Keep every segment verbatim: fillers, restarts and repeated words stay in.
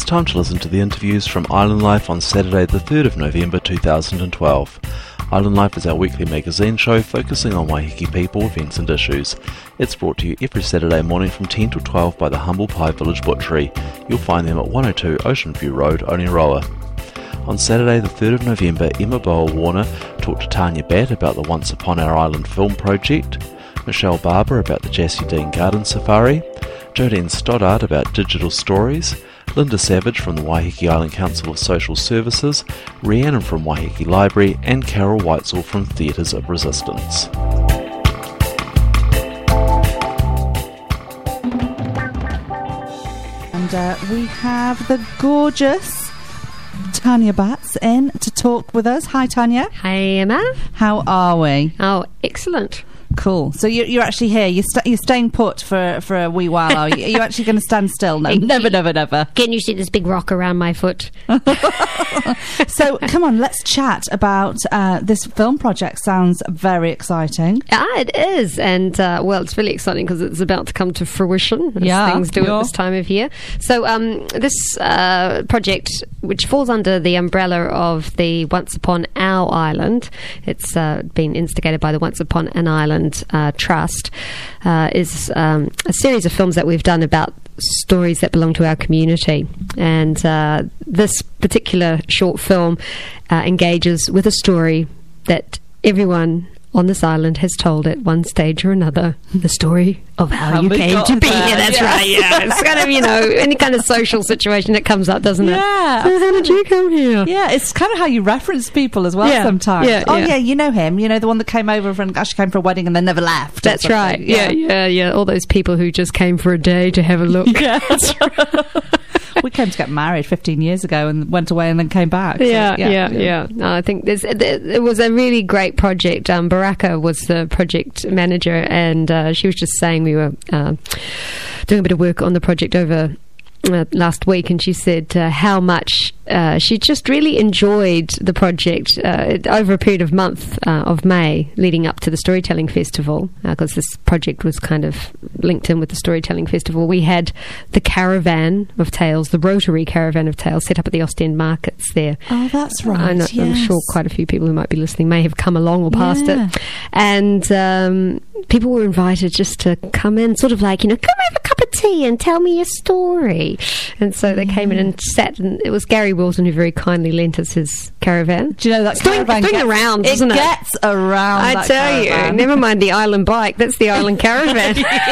time to listen to the interviews from Island Life on Saturday the third of November two thousand twelve. Island Life is our weekly magazine show focusing on Waiheke people, events and issues. It's brought to you every Saturday morning from ten till twelve by the Humble Pie Village Butchery. You'll find them at one oh two Ocean View Road, Oneroa. On Saturday the third of November, Emma Bower-Warner talked to Tanya Batt about the Once Upon Our Island film project, Michelle Barber about the Jassie Dean Garden Safari, Jodine Stoddart about digital stories, Linda Savage from the Waiheke Island Council of Social Services, Rhiannon from Waiheke Library, and Carol Whitesell from Theatres of Resistance. And uh, we have the gorgeous Tanya Batts in to talk with us. Hi, Tanya. Hi, Emma. How are we? Oh, excellent. Cool. So you're, you're actually here. You're, st- you're staying put for, for a wee while, are you? Are you actually going to stand still? No, never, never, never. Can you see this big rock around my foot? So, come on, let's chat about uh, this film project. Sounds very exciting. Ah, it is. And, uh, well, it's really exciting because it's about to come to fruition, as yeah, things do yeah. at this time of year. So, um, this uh, project, which falls under the umbrella of the Once Upon Our Island, it's uh, been instigated by the Once Upon an Island Uh, Trust, uh, is um, a series of films that we've done about stories that belong to our community. And uh, this particular short film uh, engages with a story that everyone on this island has told at one stage or another, the story of how, how you came to be here. That's yes. right, yeah. It's kind of, you know, any kind of social situation that comes up, doesn't it? Yeah. So how did you come here? Yeah, it's kind of how you reference people as well yeah. sometimes. Yeah, oh, yeah. yeah, you know him. You know, the one that came over and actually came for a wedding and then never left. That's right. Yeah. yeah, yeah, yeah. All those people who just came for a day to have a look. Yeah. That's right. We came to get married fifteen years ago and went away and then came back. So, yeah, yeah, yeah, yeah. yeah. No, I think there's, there, it was a really great project. Um, Baraka was the project manager, and uh, she was just saying we were uh, doing a bit of work on the project over Uh, last week, and she said uh, how much uh, she just really enjoyed the project uh, over a period of month uh, of May leading up to the Storytelling Festival, because uh, this project was kind of linked in with the Storytelling Festival. We had the Caravan of Tales, the Rotary Caravan of Tales, set up at the Ostend Markets there. Oh, that's right. I know, yes. I'm sure quite a few people who might be listening may have come along or passed yeah. it, and um, people were invited just to come in, sort of like, you know, come have a cup of tea and tell me a story. And so they came in and sat, and it was Gary Wilson who very kindly lent us his caravan. Do you know that it's doing, caravan it's doing gets, around, it doesn't it? It gets around. I that tell caravan. you, never mind the island bike. That's the island caravan.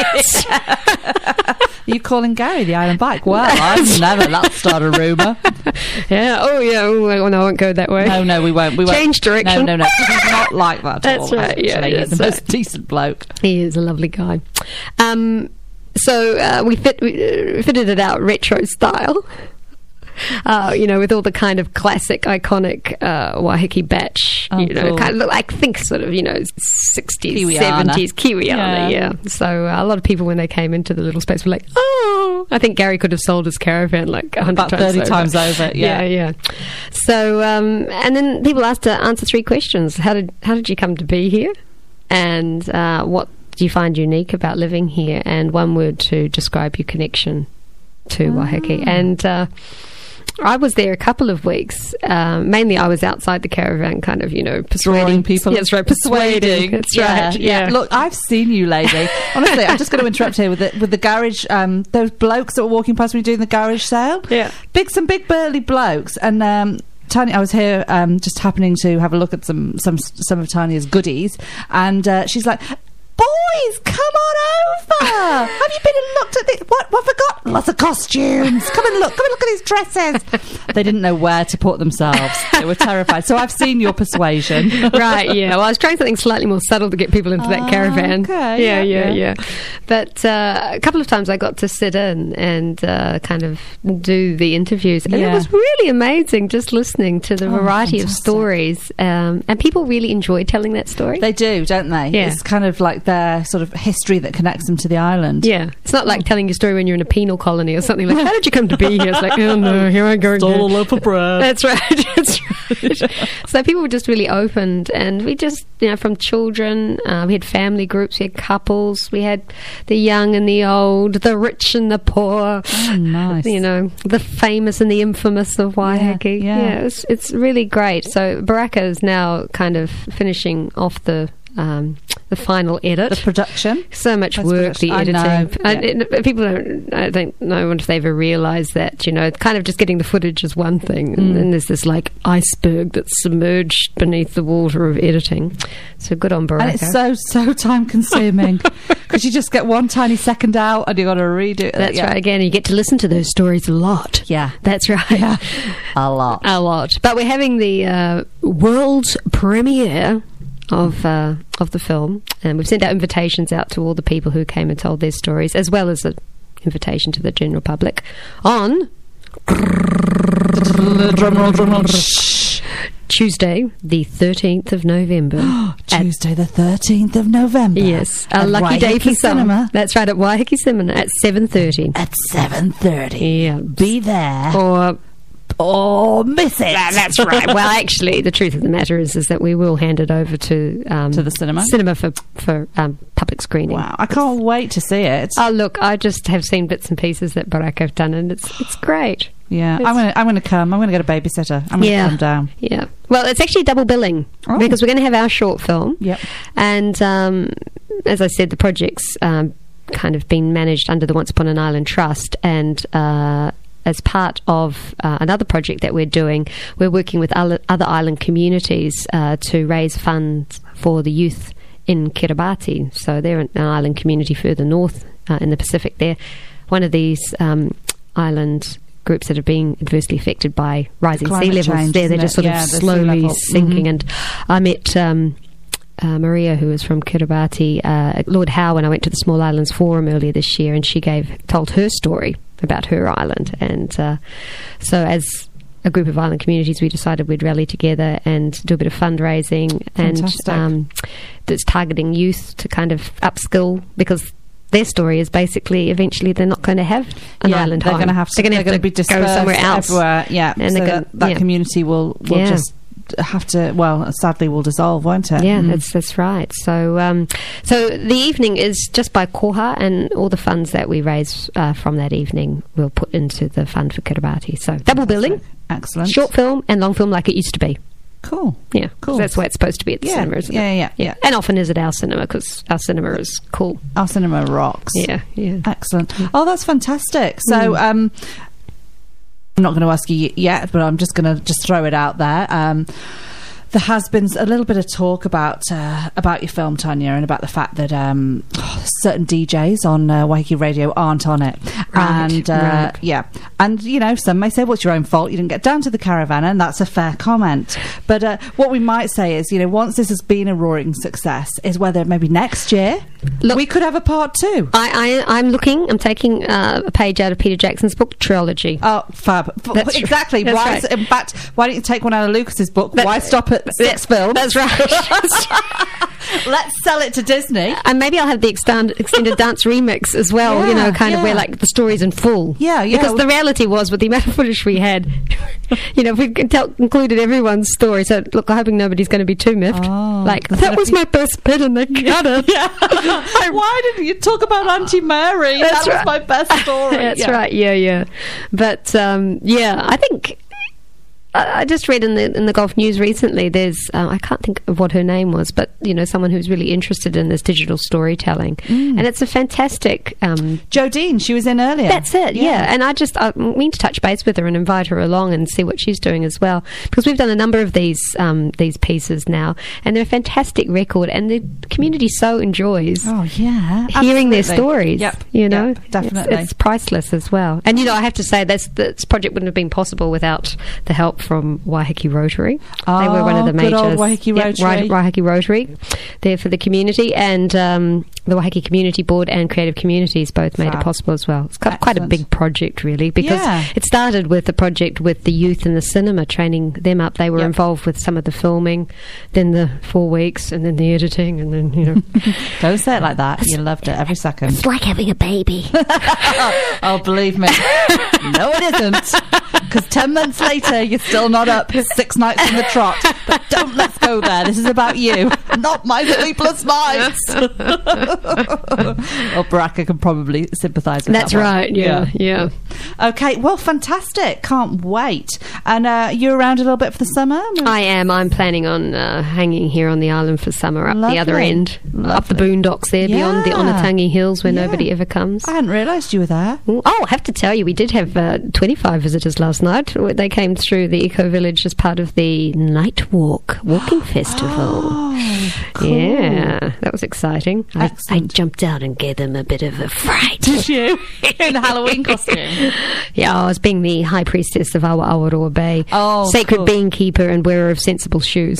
Are you calling Gary the island bike? Well, I've never. That'll start a rumour. Yeah. Oh, yeah. Oh, no, I won't go that way. No, no, we won't. We won't. Change direction. No, no, no. He's not like that at That's all. right. Yeah, he's the right. most decent bloke. He is a lovely guy. Um, so uh, we fit we uh, fitted it out retro style. Uh, you know, with all the kind of classic, iconic uh, Waiheke batch, oh, you know, cool. kind of look like, think sort of, you know, sixties, Kiwiana. seventies, Kiwiana, yeah. yeah. So uh, a lot of people, when they came into the little space, were like, oh, I think Gary could have sold his caravan like a hundred times thirty over. times over, yeah. Yeah, yeah. So, um, and then people asked to answer three questions. How did, how did you come to be here? And uh, what do you find unique about living here? And one word to describe your connection to oh. Waiheke. And uh, I was there a couple of weeks. Um, mainly I was outside the caravan, kind of, you know, persuading Drawing people. Yeah, that's right, persuading. That's yeah, right, yeah. yeah. Look, I've seen you, lady. Honestly, I'm just going to interrupt here with the, with the garage, um, those blokes that were walking past me doing the garage sale. Yeah. Big, some big burly blokes. And um, Tanya, I was here um, just happening to have a look at some, some, some of Tanya's goodies. And uh, she's like, boys, come on over. Have you been and looked at this? What? What? Forgot? Lots of costumes. Come and look. Come and look at these dresses. They didn't know where to put themselves. They were terrified. So I've seen your persuasion. Right, yeah. Well, I was trying something slightly more subtle to get people into that oh, caravan. Okay, yeah, yeah, yeah, yeah. yeah. But uh, a couple of times I got to sit in and uh, kind of do the interviews. And yeah. it was really amazing just listening to the oh, variety fantastic. of stories. Um, and people really enjoy telling that story. They do, don't they? Yeah. It's kind of like their sort of history that connects them to the island. Yeah. It's not like telling your story when you're in a penal colony or something like, how did you come to be here? It's like, oh no, here I go again. Stole a loaf of bread. That's right. That's right. So people were just really opened, and we just, you know, from children, uh, we had family groups, we had couples, we had the young and the old, the rich and the poor. Oh, nice. You know, the famous and the infamous of Waiheke. Yeah, yeah. yeah it's, it's really great. So Baraka is now kind of finishing off the um, the final edit. The production. So much That's work, the I editing. know, And yeah. it- people don't, I don't know if they've ever realised that, you know, kind of just getting the footage is one thing, and Mm. then there's this like iceberg that's submerged beneath the water of editing. So good on Baraka. And it's so, so time consuming because you just get one tiny second out and you got to redo it. That's yeah. right. Again, you get to listen to those stories a lot. Yeah. That's right. Yeah. A lot. A lot. But we're having the uh, world premiere of uh, of the film, and we've sent out invitations out to all the people who came and told their stories, as well as an invitation to the general public on Tuesday, the thirteenth of November. Tuesday the thirteenth of November. Yes, a At lucky day for Waiheke some. Cinema That's right, at Waiheke Cinema at seven thirty. at seven thirty. Yeah. Be there Or or miss it. that's right. Well, actually, the truth of the matter is, is that we will hand it over to um, To the cinema? cinema for for um, public screening. Wow, I can't wait to see it. Oh, look, I just have seen bits and pieces that Baraka have done, and it's it's great. yeah, it's- I'm gonna I'm gonna come. I'm gonna get a babysitter. I'm gonna Yeah. come down. Yeah. Well, it's actually double billing Oh. because we're going to have our short film. Yep. And um, as I said, the project's um, kind of been managed under the Once Upon an Island Trust, and uh, as part of uh, another project that we're doing, we're working with other other island communities uh, to raise funds for the youth in Kiribati. So they're an island community further north uh, in the Pacific. They're one of these um, island groups that are being adversely affected by rising sea Climate levels. change, There, they're isn't just it? sort Yeah, of the sea slowly level. sinking. Mhm. And I met um, uh, Maria, who is from Kiribati, uh, at Lord Howe, when I went to the Small Islands Forum earlier this year, and she gave told her story about her island. And uh, so as a group of island communities, we decided we'd rally together and do a bit of fundraising, Fantastic. and um, that's targeting youth to kind of upskill, because their story is basically eventually they're not going to have an yeah, island they're home. going to have to. They're gonna they're have going to to be go dispersed somewhere else. everywhere. Yeah, And so they're that, gonna- that yeah. community will will Yeah. just have to. Well, sadly, will dissolve, won't it? Yeah, Mm. that's that's right. So, um, so the evening is just by Koha, and all the funds that we raise uh, from that evening we'll put into the fund for Kiribati. So double billing, Excellent. short film and long film, like it used to be. Cool. Yeah, 'cause Cool. that's where it's supposed to be at the Yeah, cinema, isn't yeah, it? yeah, yeah. And often is at our cinema, because our cinema is cool. Our cinema rocks. Yeah, yeah. Excellent. Oh, that's fantastic. So, Mm. um, I'm not going to ask you yet, but I'm just going to just throw it out there. Um, there has been a little bit of talk about uh, about your film, Tanya, and about the fact that um, certain D Js on uh, Waiheke Radio aren't on it. Right, and uh, right. yeah, and you know, some may say, "Well, it's your own fault. You didn't get down to the caravan," and that's a fair comment. But uh, what we might say is, you know, once this has been a roaring success, is whether maybe next year Look- we could have a part two. I, I, I'm looking. I'm taking uh, a page out of Peter Jackson's book, Trilogy. Oh, fab. F- That's right. exactly. That's Why, right. In fact, why don't you take one out of Lucas's book? That- Why stop at six films? That's right. Let's sell it to Disney. And maybe I'll have the extend, extended dance remix as well, you know, Yeah, kind of where yeah. like the story's in full. Yeah, yeah. Because the reality was, with the amount of footage we had, you know, if we could tell, included everyone's story. So, look, I'm hoping nobody's going to be too miffed. Oh, like, there's that gonna was be- my best bit and they cut it. Yeah. Why didn't you talk about Auntie Mary? That's that was right. my best story. That's Yeah. right, yeah, yeah. But, um, yeah, I think... I I just read in the in the Gulf News recently. There's uh, I can't think of what her name was, but you know, someone who's really interested in this digital storytelling, Mm. and it's a fantastic. Um, Jodine, she was in earlier. That's it, yeah. And I just I mean to touch base with her and invite her along and see what she's doing as well, because we've done a number of these um, these pieces now, and they're a fantastic record, and the community so enjoys Oh yeah, hearing their absolutely. stories. Yep, You know, yep, definitely. It's, it's priceless as well. And you know, I have to say this this project wouldn't have been possible without the help from Waiheke Rotary. They were one of the Oh, good major old Waiheke Rotary. Waiheke Rotary, there for the community, and um, the Waiheke Community Board and Creative Communities both made Fab. it possible as well. It's got quite a Excellent. big project, really, because Yeah. it started with the project with the youth in the cinema, training them up. They were Yep. involved with some of the filming, then the four weeks, and then the editing, and then you know. Don't say it like that. You loved it every second. It's like having a baby. Oh, believe me. No, it isn't. Because ten months later, you're still not up six nights in the trot. But don't let's go there. This is about you, not my sleepless nights. Well, Baraka can probably sympathise with That's that one. right. Yeah, yeah. Okay, well, fantastic. Can't wait. And uh, you're around a little bit for the summer? I am. I'm planning on uh, hanging here on the island for summer, up the other Lovely. end, up the Lovely. boondocks there, beyond the Yeah. Onotangi Hills, where Yeah. nobody ever comes. I hadn't realised you were there. Oh, I have to tell you, we did have uh, twenty-five visitors last night. They came through the Eco Village as part of the Night Walk Walking Festival. Oh, cool. Yeah, that was exciting. I, I Excellent. jumped out and gave them a bit of a fright. Did you? In a Halloween costume? Yeah, I was being the high priestess of Awa Awaroa Bay, Oh, sacred cool. beekeeper and wearer of sensible shoes.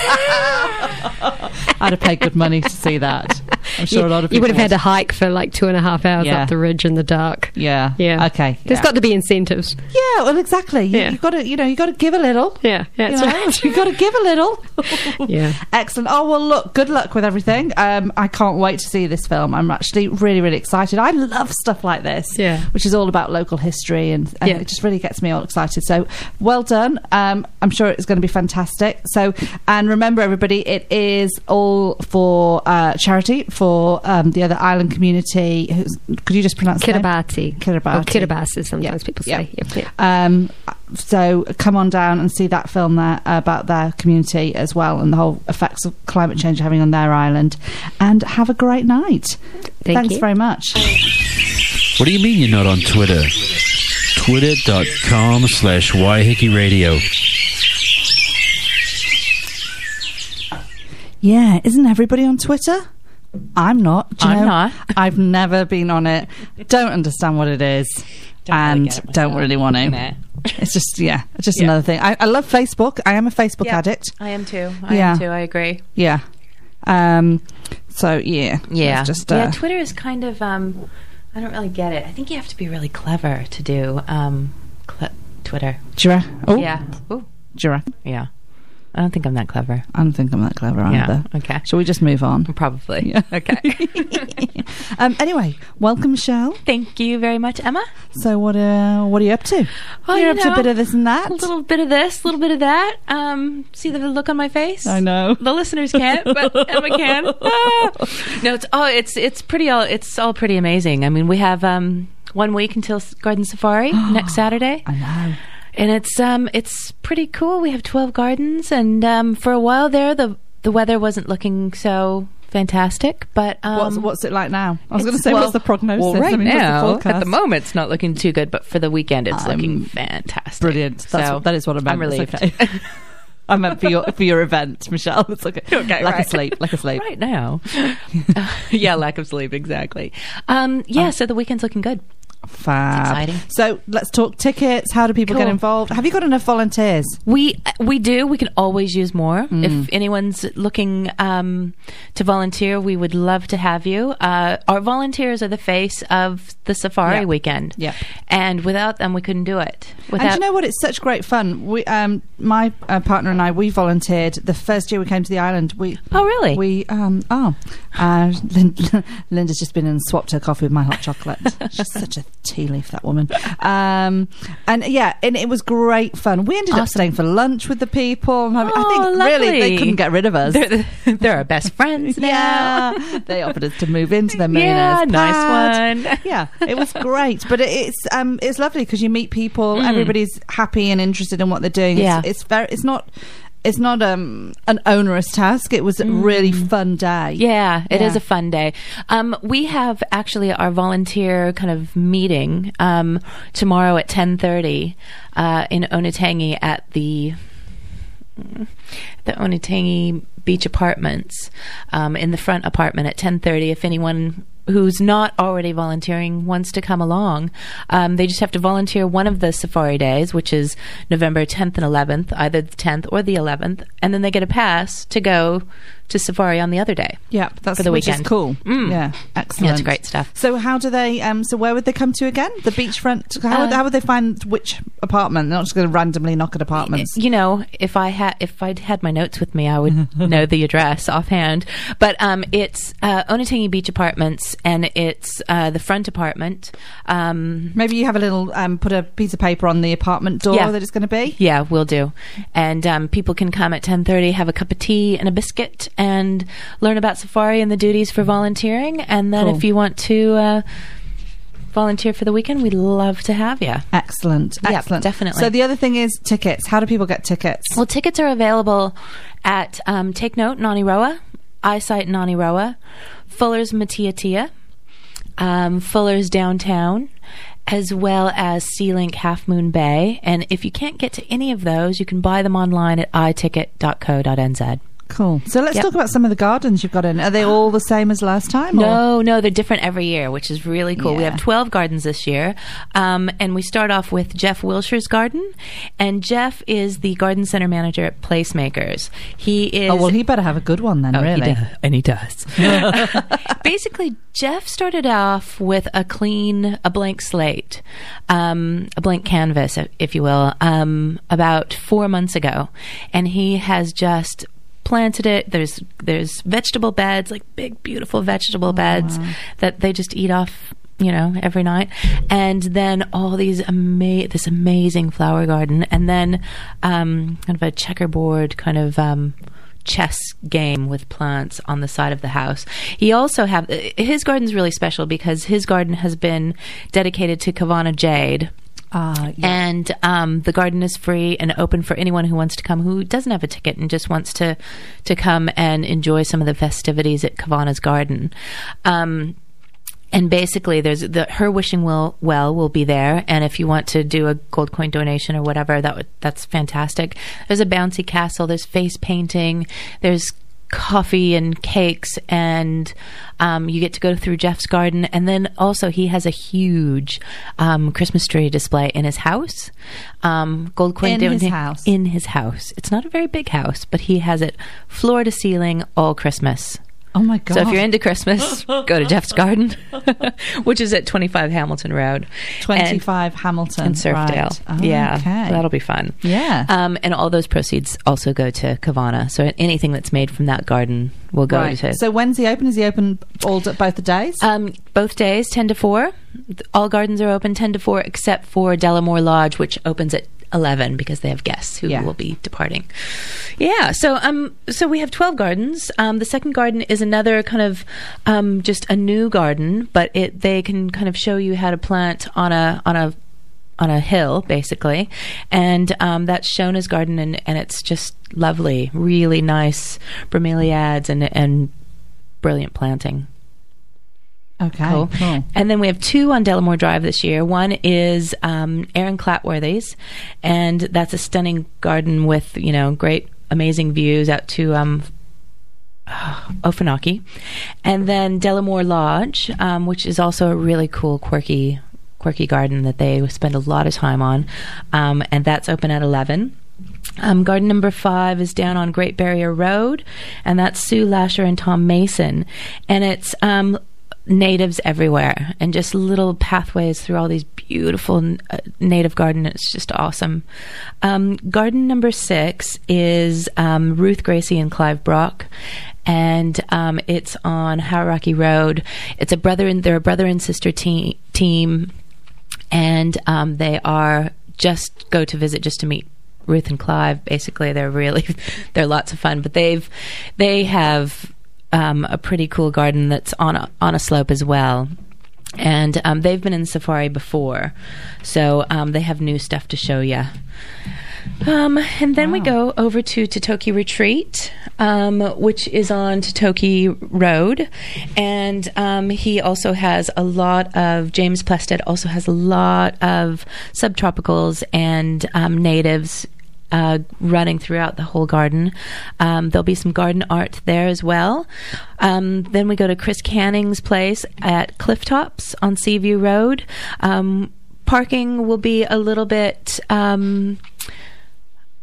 I'd have paid good money to see that. I'm sure a lot of people You would have had to hike for like two and a half hours Yeah. up the ridge in the dark. Yeah. Yeah. Okay. There's yeah. got to be incentives. Yeah, well, exactly. You, Yeah. You've got to, you know, you got to give a little. Yeah, yeah, You that's know, right. you've got to give a little. Yeah. Excellent. Oh, well, look, good luck with everything. Um, I can't wait to see this film. I'm actually really, really excited. I love stuff like this, Yeah. which is all about local history, and, and Yeah. it just really gets me all excited. So, well done. Um, I'm sure it's going to be fantastic. So, and remember, everybody, it is all for uh, charity for um, the other island community. Who's, could you just pronounce the name? Kiribati. Kiribati. Or Kiribati, sometimes Yeah. people Yeah. say. Yep, yeah. Um, so come on down and see that film there about their community as well, and the whole effects of climate change having on their island. And have a great night. Thank Thanks you. very much. What do you mean you're not on Twitter? Twitter.com slash Waiheke Radio. Yeah, isn't everybody on Twitter? I'm not. Do you I'm know? not. I've never been on it. Don't understand what it is. Don't really and get it don't myself. really want to. Nah. It's just, yeah, it's just Yeah. another thing. I, I love Facebook. I am a Facebook Yeah. addict. I am too. I Yeah. am too. I agree. Yeah. Um. So yeah. Yeah. It's just uh, yeah. Twitter is kind of. Um, I don't really get it. I think you have to be really clever to do um, cl- Twitter. Jura. Oh, Yeah. Ooh. Jura. Yeah. I don't think I'm that clever. I don't think I'm that clever Yeah. either. Okay. Shall we just move on? Probably. Yeah. Okay. um, anyway, welcome, Michelle. Thank you very much, Emma. So, what uh, what are you up to? Well, You're you up to a know, bit of this and that. A little bit of this, a little bit of that. Um, see the look on my face? I know. The listeners can't, but Emma can. Ah. No, it's oh, it's it's pretty all it's all pretty amazing. I mean, we have um, one week until Garden Safari next Saturday. I know. And it's um it's pretty cool. We have twelve gardens, and um, for a while there, the the weather wasn't looking so fantastic. But um, What's what's it like now? I was going to it's- say, well- what's the prognosis? Well, right I mean, what's the now, forecast? at the moment, it's not looking too good. But for the weekend, it's Um, looking fantastic. Brilliant. That's So, what, that is what I meant. I'm relieved. It's okay. I meant for your for your event, Michelle. It's okay. Okay, like right. asleep, like asleep. Right now. Uh, yeah, lack of sleep, exactly. Um, yeah, Oh. so the weekend's looking good. Fab. exciting. So let's talk tickets. How do people get Cool. involved? Have you got enough volunteers? We we do. We can always use more. Mm. If anyone's looking um, to volunteer, we would love to have you. Uh, our volunteers are the face of the safari Yeah. weekend. Yeah. And without them, we couldn't do it. Without, And do you know what? It's such great fun. We, um, my uh, partner and I, we volunteered the first year we came to the island. We oh, really? We um oh, uh, Lin- Linda's just been in and swapped her coffee with my hot chocolate. She's such a tea leaf, that woman. Um, and yeah, and it was great fun. We ended up Awesome. staying for lunch with the people. I, mean, I Oh, think really they lovely. couldn't get rid of us. they're, the, they're our best friends now. Yeah, they offered us to move into their Yeah, millionaire's nice pad. one. Yeah, it was great, but it, it's um it's lovely because you meet people. Mm. Everybody's happy and interested in what they're doing. Yeah. It's, it's very. It's not. It's not um an onerous task. It was a really fun day. Yeah, it is Yeah. a fun day. Um, we have actually our volunteer kind of meeting um, tomorrow at ten thirty uh, in Onotangi at the the Onotangi Beach Apartments um, in the front apartment at ten thirty. If anyone who's not already volunteering wants to come along, um, they just have to volunteer one of the safari days, which is November tenth and eleventh, either the tenth or the eleventh, and then they get a pass to go to safari on the other day. Yeah, that's For the which weekend. is cool. Mm. Yeah, excellent. That's great stuff. So how do they? Um, so where would they come to again? The beachfront. How, would, Uh, how would they find which apartment? They're not just going to randomly knock at apartments. You know, if I had if I'd had my notes with me, I would know the address offhand. But um, it's uh, Onotangi Beach Apartments, and it's uh, the front apartment. Um, Maybe you have a little, um, put a piece of paper on the apartment door Yeah. that it's going to be. Yeah, we'll do. And um, people can come at ten thirty, have a cup of tea and a biscuit, and learn about safari and the duties for volunteering. And then Cool. if you want to uh, volunteer for the weekend, we'd love to have you. Excellent, Yeah, excellent. definitely. So the other thing is tickets. How do people get tickets? Well, tickets are available at um, Take Note, Nani Roa, Eyesight, Nani Roa, Fuller's Matiatia, um, Fuller's Downtown, as well as Sea-Link Half Moon Bay. And if you can't get to any of those, you can buy them online at i ticket dot co dot n z. Cool. So let's Yep. talk about some of the gardens you've got in. Are they all the same as last time? or- No, no, they're different every year, which is really cool. We Yeah. have twelve gardens this year. Um, and we start off with Jeff Wilshire's garden. And Jeff is the garden center manager at Placemakers. He is... Oh, well, he better have a good one then, Oh, really. he does. And he does. Basically, Jeff started off with a clean, a blank slate, um, a blank canvas, if you will, um, about four months ago. And he has just planted it. There's there's vegetable beds, like big, beautiful vegetable beds that they just eat off, you know, every night. And then all these ama- this amazing flower garden, and then um, kind of a checkerboard kind of um, chess game with plants on the side of the house. He also have his garden's really special because his garden has been dedicated to Kavanagh Jade. Ah, yeah. And um, the garden is free and open for anyone who wants to come, who doesn't have a ticket and just wants to to come and enjoy some of the festivities at Kavanagh's garden. Um, and basically, there's the her wishing well well will be there, and if you want to do a gold coin donation or whatever, that would, that's fantastic. There's a bouncy castle. There's face painting. There's coffee and cakes, and um, you get to go through Jeff's garden. And then also he has a huge um, Christmas tree display in his house. Um, gold coin In his donation- house? In his house. It's not a very big house, but he has it floor to ceiling all Christmas. Oh, my God. So if you're into Christmas, go to Jeff's garden, which is at twenty-five Hamilton Road. twenty-five Hamilton. in Surfdale. Right. Oh, yeah, okay. that'll be fun. Yeah. Um, and all those proceeds also go to Kavanagh. So anything that's made from that garden will go Right. to... So when's he open? Is he open all d- both the days? Um, both days, ten to four. All gardens are open ten to four, except for Delamore Lodge, which opens at eleven because they have guests who Yeah. will be departing. Yeah, so um, so we have twelve gardens. Um, the second garden is another kind of um, just a new garden, but it they can kind of show you how to plant on a on a on a hill, basically, and um, that's Shona's garden, and, and it's just lovely, really nice bromeliads and and brilliant planting. okay. Cool. Cool. And then we have two on Delamore Drive this year. One is um, Aaron Clatworthy's, and that's a stunning garden with, you know, great, amazing views out to um, Ofanaki. And then Delamore Lodge, um, which is also a really cool, quirky, quirky garden that they spend a lot of time on, um, and that's open at eleven. Um, garden number five is down on Great Barrier Road, and that's Sue Lasher and Tom Mason, and it's um, natives everywhere and just little pathways through all these beautiful uh, native garden. It's just awesome. Um, garden number six is um, Ruth Gracie and Clive Brock, and um, it's on Hauraki Road. It's a brother and they're a brother and sister te- team, and um, they are just go to visit just to meet Ruth and Clive. Basically, they're really they're lots of fun, but they've they have um, a pretty cool garden that's on a, on a slope as well. And um, they've been in safari before, so um, they have new stuff to show you. Um, and then we go over to Totoki Retreat, um, which is on Totoki Road. And um, he also has a lot of, James Plested also has a lot of subtropicals and um, natives Uh, running throughout the whole garden. Um, there'll be some garden art there as well. Um, then we go to Chris Canning's place at Clifftops on Seaview Road. Um, parking will be a little bit um,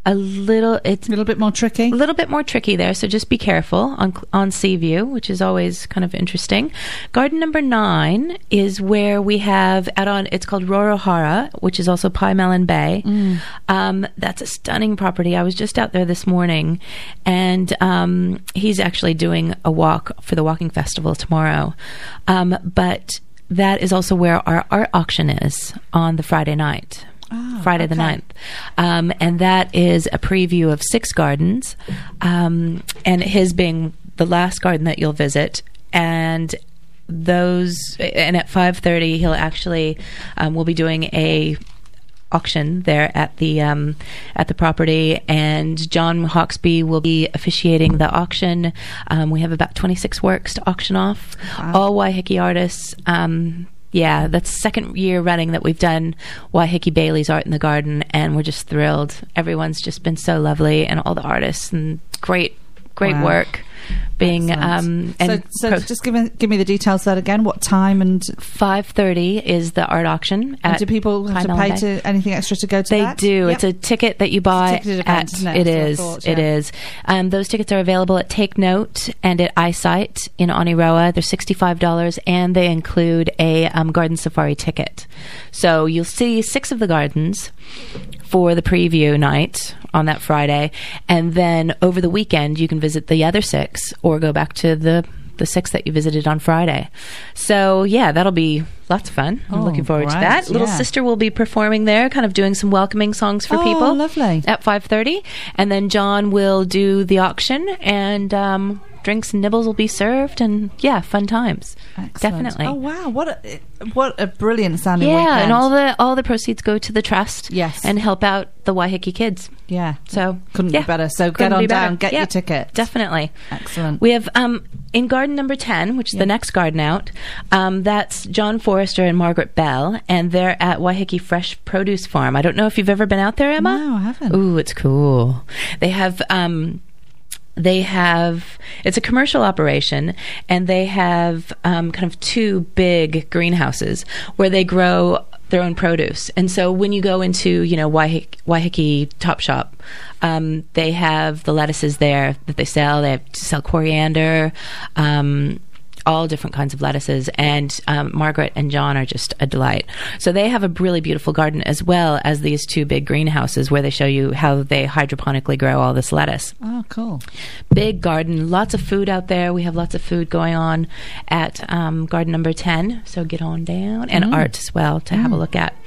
a little. It's A little bit more tricky. a little bit more tricky there, so just be careful on on Seaview, which is always kind of interesting. Garden number nine is where we have out on. It's called Rorohara, which is also Pie Melon Bay. Mm. Um, that's a stunning property. I was just out there this morning, and um, he's actually doing a walk for the Walking Festival tomorrow. Um, but that is also where our art auction is on the Friday night. Oh, Friday the okay. ninth. Um, and that is a preview of six gardens, um, and his being the last garden that you'll visit. And those, and at five thirty, he'll actually, um, we'll be doing a auction there at the um, at the property, and John Hawksby will be officiating the auction. Um, we have about twenty-six works to auction off, Wow. all Waiheke artists. Um, Yeah, that's the second year running that we've done Waiheke Bailey's Art in the Garden, and we're just thrilled. Everyone's just been so lovely, and all the artists, and great, great Wow. work. Being Excellent. um, and so, so pro- just give me, give me the details of that again. What time and, five thirty is the art auction. and At do people have Pie to Melon pay Bay. to anything extra to go to They that? do. Yep. It's a ticket that you buy. Ticketed event, at, isn't it? It That's what I is. thought, It yeah. is. Um, those tickets are available at Take Note and at Eyesight in Oniroa. They're sixty-five dollars, and they include a um, garden safari ticket. So you'll see six of the gardens for the preview night on that Friday, and then over the weekend you can visit the other six or go back to the the six that you visited on Friday. So yeah, that'll be lots of fun. I'm Oh, looking forward to great, that. Little yeah. Sister will be performing there, kind of doing some welcoming songs for Oh, people. lovely. At five thirty, and then John will do the auction, and um, drinks and nibbles will be served, and yeah, fun times. Excellent. Definitely. Oh wow, what a what a brilliant sounding Yeah, weekend. and all the all the proceeds go to the trust. Yes. and help out the Waiheke kids. yeah, So couldn't yeah, be better. So couldn't get on be better. down, get Yeah, your ticket. Definitely. Excellent. We have um, in garden number ten, which is Yeah. the next garden out. Um, that's John Forrester and Margaret Bell, and they're at Waiheke Fresh Produce Farm. I don't know if you've ever been out there, Emma. No, I haven't. Ooh, it's cool. They have. Um, They have, it's a commercial operation, and they have um, kind of two big greenhouses where they grow their own produce. And so when you go into, you know, Waiheke, Waiheke Top Shop, um, they have the lettuces there that they sell. They have, sell coriander, um, all different kinds of lettuces, and um, Margaret and John are just a delight. So they have a really beautiful garden, as well as these two big greenhouses where they show you how they hydroponically grow all this lettuce. Oh, cool. Big garden, lots of food out there. We have lots of food going on at um, garden number ten, so get on down, and art as well to have a look at.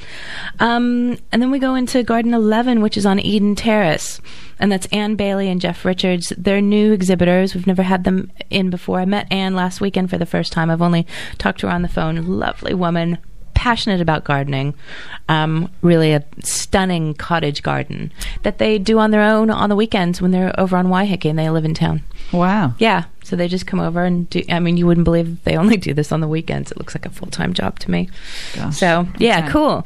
Um, and then we go into garden eleven, which is on Eden Terrace, and that's Anne Bailey and Jeff Richards. They're new exhibitors. We've never had them in before. I met Anne last weekend for the first time. I've only talked to her on the phone. Lovely woman, passionate about gardening. Um, really a stunning cottage garden that they do on their own on the weekends when they're over on Waiheke and they live in town. Wow. Yeah, so they just come over and do. I mean, you wouldn't believe they only do this on the weekends. It looks like a full-time job to me. Gosh. So yeah, Okay. cool.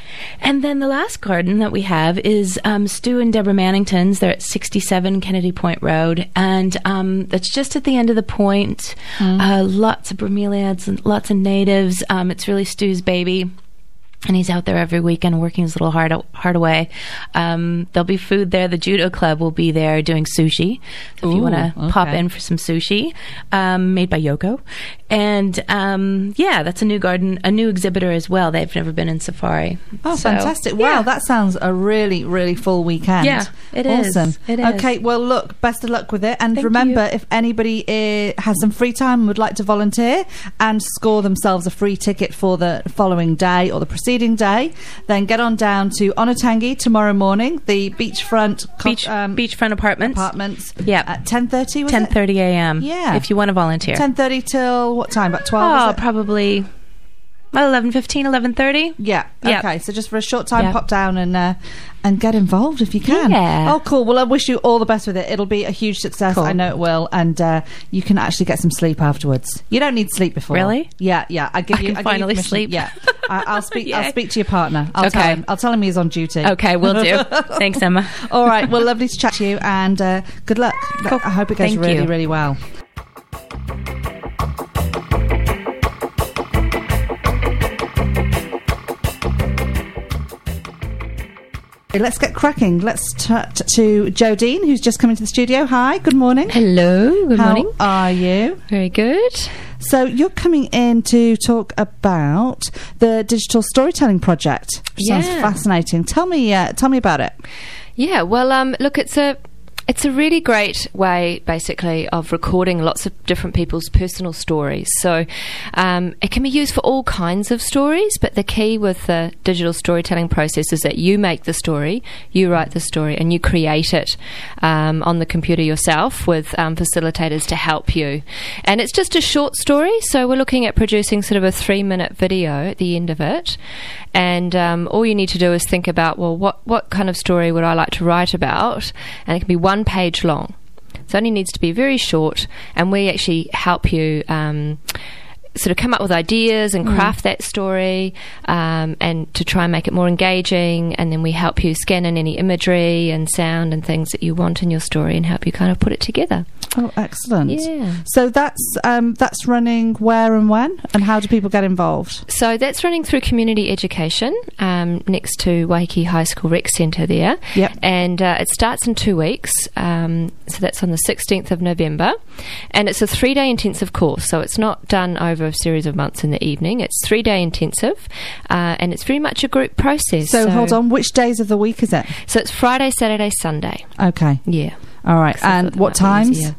And then the last garden that we have is um, Stu and Deborah Mannington's. They're at sixty-seven Kennedy Point Road, and um, that's just at the end of the point. Uh, lots of bromeliads and lots of natives. Um, it's really Stu's baby. And he's out there every weekend working his little heart, heart away. Um, there'll be food there. The Judo Club will be there doing sushi. So if you Ooh, want to pop okay. in for some sushi, um, made by Yoko. And um, yeah, that's a new garden, a new exhibitor as well. They've never been in Safari. Oh, So, fantastic. yeah. Wow, that sounds a really, really full weekend. Yeah, it is. Awesome. It is. Okay, well, look, best of luck with it. And Thank remember, you. if anybody uh, has some free time and would like to volunteer and score themselves a free ticket for the following day or the preceding day, then get on down to Onotangi tomorrow morning, the beachfront co- Beach, um, beachfront apartments. apartments. Yeah. At ten thirty, was ten it? thirty a.m. Yeah. If you want to volunteer. ten thirty till what time? About twelve, Oh, is it? probably well, eleven fifteen, eleven thirty. Yeah. Yeah. Okay. So just for a short time, Yeah. pop down and uh, and get involved if you can. Yeah. Oh, cool. Well, I wish you all the best with it. It'll be a huge success. Cool. I know it will, and uh, you can actually get some sleep afterwards. You don't need sleep before. Really? Yeah. Yeah. I give I you. can I give you finally permission. sleep. Yeah. I, I'll speak. I'll Yay. speak to your partner. I'll tell Okay. him. I'll tell him he's on duty. Okay, we'll do. Thanks, Emma. All right. Well, lovely to chat to you, and uh, good luck. Cool. I hope it goes Thank really, you. really well. Let's get cracking. Let's chat to Jodine, who's just come into the studio. Hi, good morning. Hello, good How morning. are you? Very good. So you're coming in to talk about the digital storytelling project. Which Yeah. Sounds fascinating. Tell me, uh, tell me about it. Yeah, well, um, look, it's a it's a really great way, basically, of recording lots of different people's personal stories. So um, it can be used for all kinds of stories, but the key with the digital storytelling process is that you make the story, you write the story, and you create it um, on the computer yourself with um, facilitators to help you. And it's just a short story, so we're looking at producing sort of a three-minute video at the end of it. And um, all you need to do is think about, well, what, what kind of story would I like to write about? And it can be one page long. So it only needs to be very short, and we actually help you um, sort of come up with ideas and craft mm. that story um, and to try and make it more engaging, and then we help you scan in any imagery and sound and things that you want in your story and help you kind of put it together. Oh, excellent. Yeah. So that's um, that's running where and when, and how do people get involved? So that's running through community education um, next to Waiheke High School Rec Centre there. Yep. And uh, it starts in two weeks. Um, so that's on the sixteenth of November. And it's a three-day intensive course. So it's not done over a series of months in the evening. It's three-day intensive. Uh, and it's very much a group process. So, so hold on, which days of the week is it? So it's Friday, Saturday, Sunday. Okay. Yeah. All right. So and what times?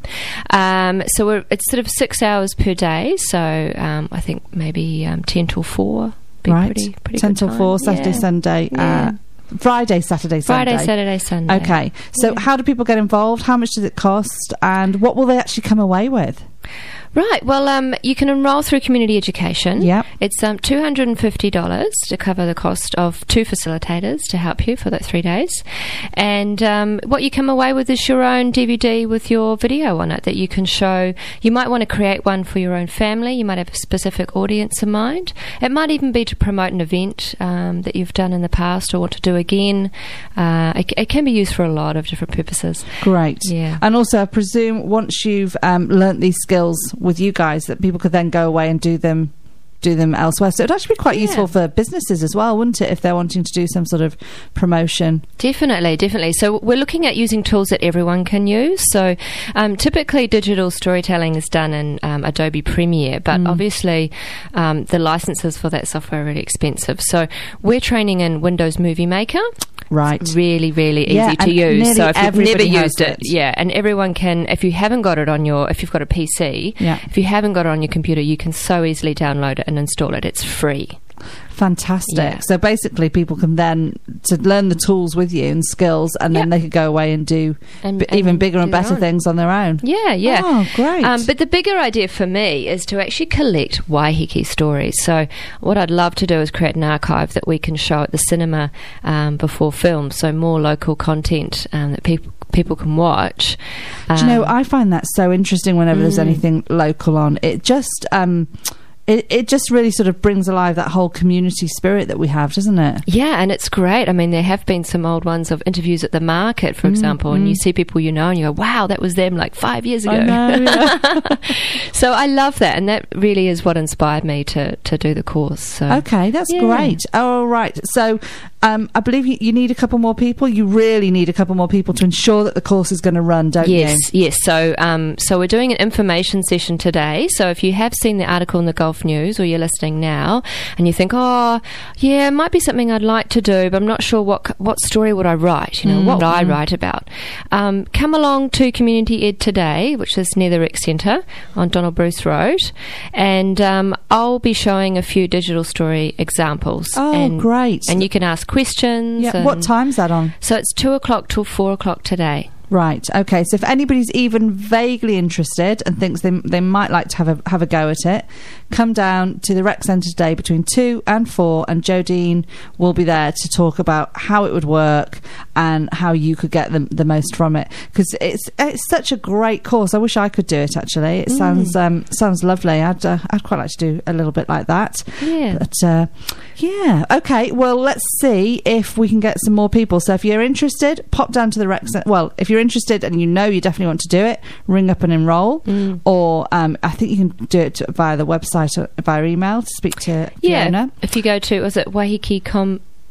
Um, so we're, it's sort of six hours per day. So um, I think maybe um, ten till four. Be right. Pretty, pretty ten good till time. four, Saturday, yeah. Sunday. Yeah. Uh, Friday, Saturday, Sunday. Friday, Saturday, Sunday. Okay. So yeah. how do people get involved? How much does it cost? And what will they actually come away with? Right. Well, um, you can enrol through community education. Yep. It's um, two hundred fifty dollars to cover the cost of two facilitators to help you for that three days. And um, what you come away with is your own D V D with your video on it that you can show. You might want to create one for your own family. You might have a specific audience in mind. It might even be to promote an event um, that you've done in the past or want to do again. Uh, it, it can be used for a lot of different purposes. Great. Yeah. And also, I presume once you've um, learnt these skills with you guys, that people could then go away and do them do them elsewhere. So it'd actually be quite Yeah. useful for businesses as well, wouldn't it, if they're wanting to do some sort of promotion? Definitely, definitely. So we're looking at using tools that everyone can use. So um, typically digital storytelling is done in um, Adobe Premiere, but Mm. obviously um, the licenses for that software are really expensive. So we're training in Windows Movie Maker. Right. It's really, really easy Yeah, to and use. nearly So if you've never everybody has used it, it. yeah, and everyone can, if you haven't got it on your, if you've got a P C, Yeah. if you haven't got it on your computer, you can so easily download it and install it. It's free. Fantastic. Yeah. So basically people can then to learn the tools with you and skills, and then Yeah. they could go away and do And- b- even and bigger and do their better own. things on their own. Yeah, yeah. Oh, great. Um, but the bigger idea for me is to actually collect Waiheke stories. So what I'd love to do is create an archive that we can show at the cinema um, before film, so more local content um, that people people can watch. Do you know, Um, I find that so interesting whenever there's Mm. anything local on. It just um it, it just really sort of brings alive that whole community spirit that we have, doesn't it? Yeah, and it's great. I mean, there have been some old ones of interviews at the market, for Mm, example, and mm. you see people you know and you go, wow, that was them like five years ago. I know, yeah. So I love that, and that really is what inspired me to, to do the course. So. Okay, that's Yeah. great. All right. So um, I believe you, you need a couple more people. You really need a couple more people to ensure that the course is going to run, don't Yes, you? yes. So, um, so we're doing an information session today. So, if you have seen the article in the Gulf News, or you're listening now, and you think, "Oh, yeah, it might be something I'd like to do, but I'm not sure what what story would I write? You know, Mm, what would I mm. write about?" Um, come along to Community Ed today, which is near the Rec Centre on Donald Bruce Road, and um, I'll be showing a few digital story examples. Oh, and, great. And you can ask questions. Yeah. and- What time's that on? So it's two o'clock till four o'clock today. Right. Okay. So if anybody's even vaguely interested and thinks they they might like to have a have a go at it, come down to the Rec Centre today between two and four, and Jodine will be there to talk about how it would work and how you could get the the most from it. Because it's it's such a great course. I wish I could do it. Actually, it Mm. sounds um sounds lovely. I'd uh, I'd quite like to do a little bit like that. Yeah. But uh, yeah. Okay. Well, let's see if we can get some more people. So if you're interested, pop down to the Rec Centre. Well, if you're interested and you know you definitely want to do it, ring up and enroll. Mm. Or um, I think you can do it via the website or via email to speak to Yeah, Fiona. if you go to, was it Waiheke Com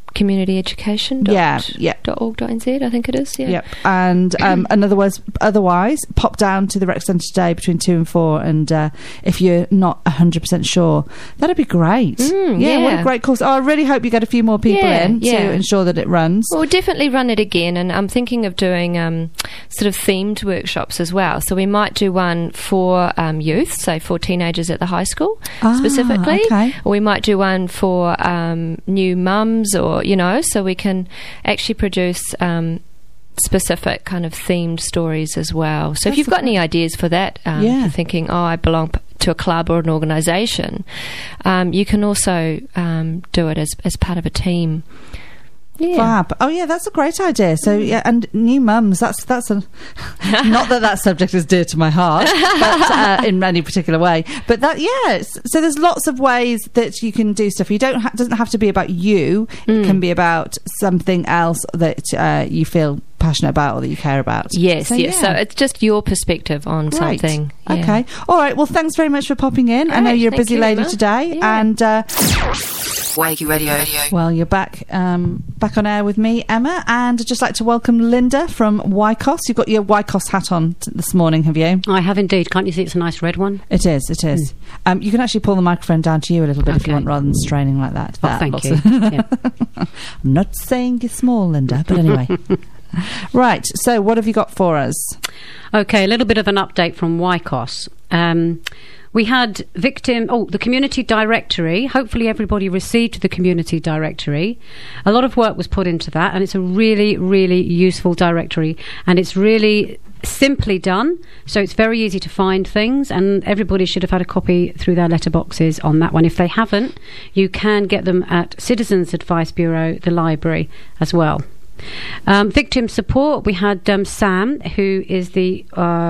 community education dot Yeah, yeah. org dot n z, I think it is. Yeah. Yep. And um, in other words, otherwise, pop down to the rec centre today between two and four. And uh, if you're not one hundred percent sure, that'd be great. Mm, yeah, what a yeah. great course. Oh, I really hope you get a few more people Yeah, in yeah. to ensure that it runs. Well, we'll definitely run it again, and I'm thinking of doing um, sort of themed workshops as well. So we might do one for um, youth, say for teenagers at the high school Ah, specifically. okay. Or we might do one for um, new mums, or, you know, so we can actually produce um, specific kind of themed stories as well. So That's if you've got okay. any ideas for that, um, Yeah. if you're thinking, oh, I belong p- to a club or an organisation, um, you can also um, do it as, as part of a team. Yeah. Fab. Oh yeah, that's a great idea. So yeah, and new mums. That's that's a not that that subject is dear to my heart, but uh, in any particular way. But that yes. So there's lots of ways that you can do stuff. You don't ha- doesn't have to be about you. It can be about something else that uh, you feel passionate about or that you care about. Yes, So, yes. yeah. So it's just your perspective on Right. something. Yeah. Okay. All right. Well, thanks very much for popping in. I know Great. you're a Thank busy you, lady Emma. today, Yeah. and. Uh, Wakey Radio. Well, you're back um, back on air with me, Emma, and I'd just like to welcome Linda from Wycos. You've got your Wycos hat on t- this morning, have you? I have indeed. Can't you see it's a nice red one? It is, it is. Um, you can actually pull the microphone down to you a little bit if you Okay. want, rather than straining like that. Oh, That, thank lots you. of- Yeah. I'm not saying you're small, Linda, but anyway. Right, so what have you got for us? Okay, a little bit of an update from Wycos. Um, we had victim, oh, the community directory. Hopefully everybody received the community directory. A lot of work was put into that, and it's a really, really useful directory. And it's really simply done, so it's very easy to find things, and everybody should have had a copy through their letterboxes on that one. If they haven't, you can get them at Citizens Advice Bureau, the library, as well. Um, victim support, we had um, Sam, who is the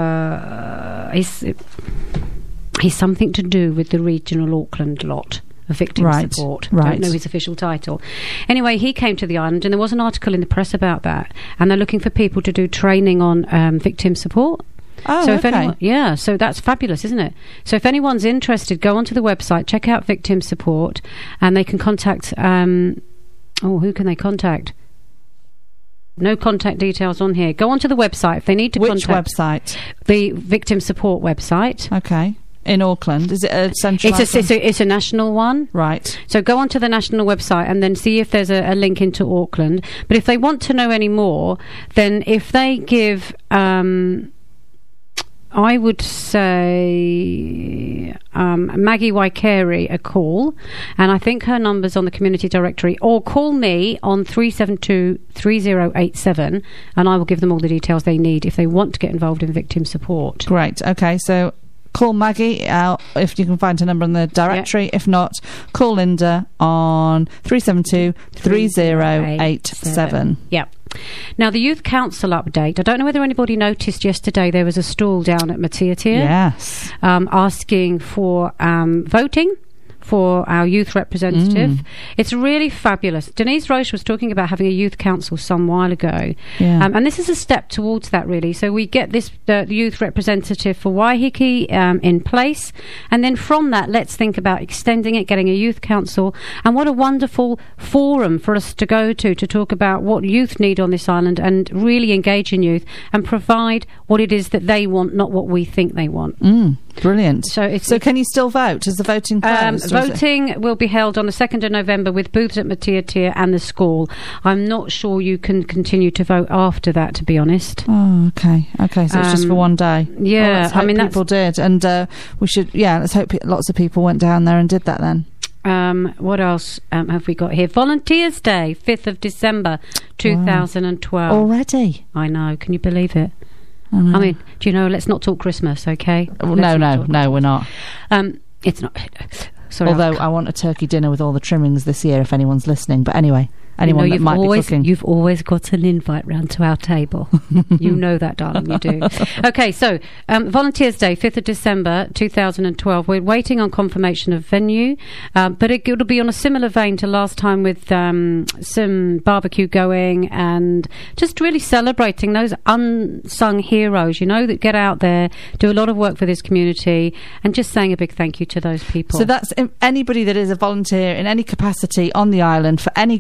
uh, he's, he's something to do with the regional Auckland lot of victim Right, support. right. Don't know his official title. Anyway, he came to the island, and there was an article in the press about that, and they're looking for people to do training on um, victim support. Oh, so if okay. anyone, yeah, so that's fabulous, isn't it? So if anyone's interested, go onto the website, check out victim support, and they can contact. Um, oh, who can they contact? No contact details on here. Go onto the website if they need to Which contact website? the victim support website. Okay. In Auckland. Is it a central? It's a, it's a it's a national one. Right. So go onto the national website and then see if there's a, a link into Auckland. But if they want to know any more, then if they give, um, I would say um, Maggie Waikeri a call, and I think her number's on the community directory, or call me on three seven two, three zero eight seven, and I will give them all the details they need if they want to get involved in victim support. Great. Okay, so call Maggie uh, if you can find her number on the directory. If not, call Linda on three seven two, three zero eight seven. Yep. Now, the Youth Council update. I don't know whether anybody noticed yesterday there was a stall down at Matiatia Yes. um, asking for um, voting for our youth representative. Mm. It's really fabulous. Denise Roche was talking about having a youth council some while ago, Yeah. um, and this is a step towards that, really. So we get this uh, the youth representative for Waiheke um, in place, and then from that, let's think about extending it, getting a youth council, and what a wonderful forum for us to go to to talk about what youth need on this island and really engage in youth and provide what it is that they want, not what we think they want. Mm, brilliant. So it's- so can you still vote? Is the voting Um, closed? or is it- voting will be held on the second of November with booths at Matiatia and the school. I'm not sure you can continue to vote after that, to be honest. Oh, okay. Okay, so it's just for Um, one day. yeah, Well, let's I hope mean, people did. And uh, we should, yeah, let's hope pe- lots of people went down there and did that then. Um, what else um, have we got here? Volunteers Day, fifth of December, two thousand twelve. Already? I know, can you believe it? I, know. I mean, do you know, let's not talk Christmas, okay? Well, Let's no, not no, talk- no, we're not. Um, it's not... Sorry, Although I've- I want a turkey dinner with all the trimmings this year if anyone's listening. But anyway, anyone you know, that you've might always, be cooking. You've always got an invite round to our table. You know that, darling, you do. Okay, so um, Volunteers Day, fifth of December, two thousand twelve. We're waiting on confirmation of venue, um, but it, it'll be on a similar vein to last time with um, some barbecue going and just really celebrating those unsung heroes, you know, that get out there, do a lot of work for this community, and just saying a big thank you to those people. So that's um, anybody that is a volunteer in any capacity on the island for any group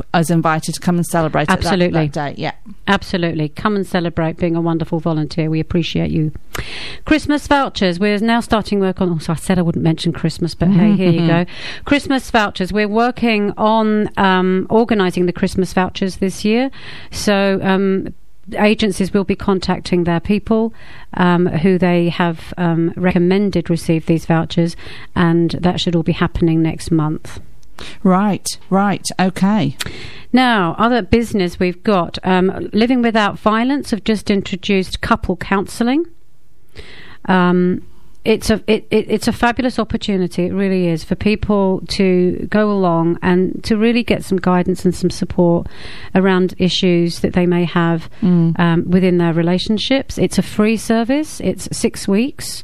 is invited to come and celebrate Absolutely. at that, that day. Yeah. Absolutely. Come and celebrate being a wonderful volunteer. We appreciate you. Christmas vouchers. We're now starting work on... Oh, so I said I wouldn't mention Christmas, but hey, here you go. Christmas vouchers. We're working on um, organising the Christmas vouchers this year. So... Um, agencies will be contacting their people um, who they have um, recommended receive these vouchers, and that should all be happening next month. Right, right, okay. Now, other business we've got, um, Living Without Violence have just introduced couple counselling. Um, it's a it, it, it's a fabulous opportunity, it really is, for people to go along and to really get some guidance and some support around issues that they may have mm. um, within their relationships. It's a free service. It's six weeks.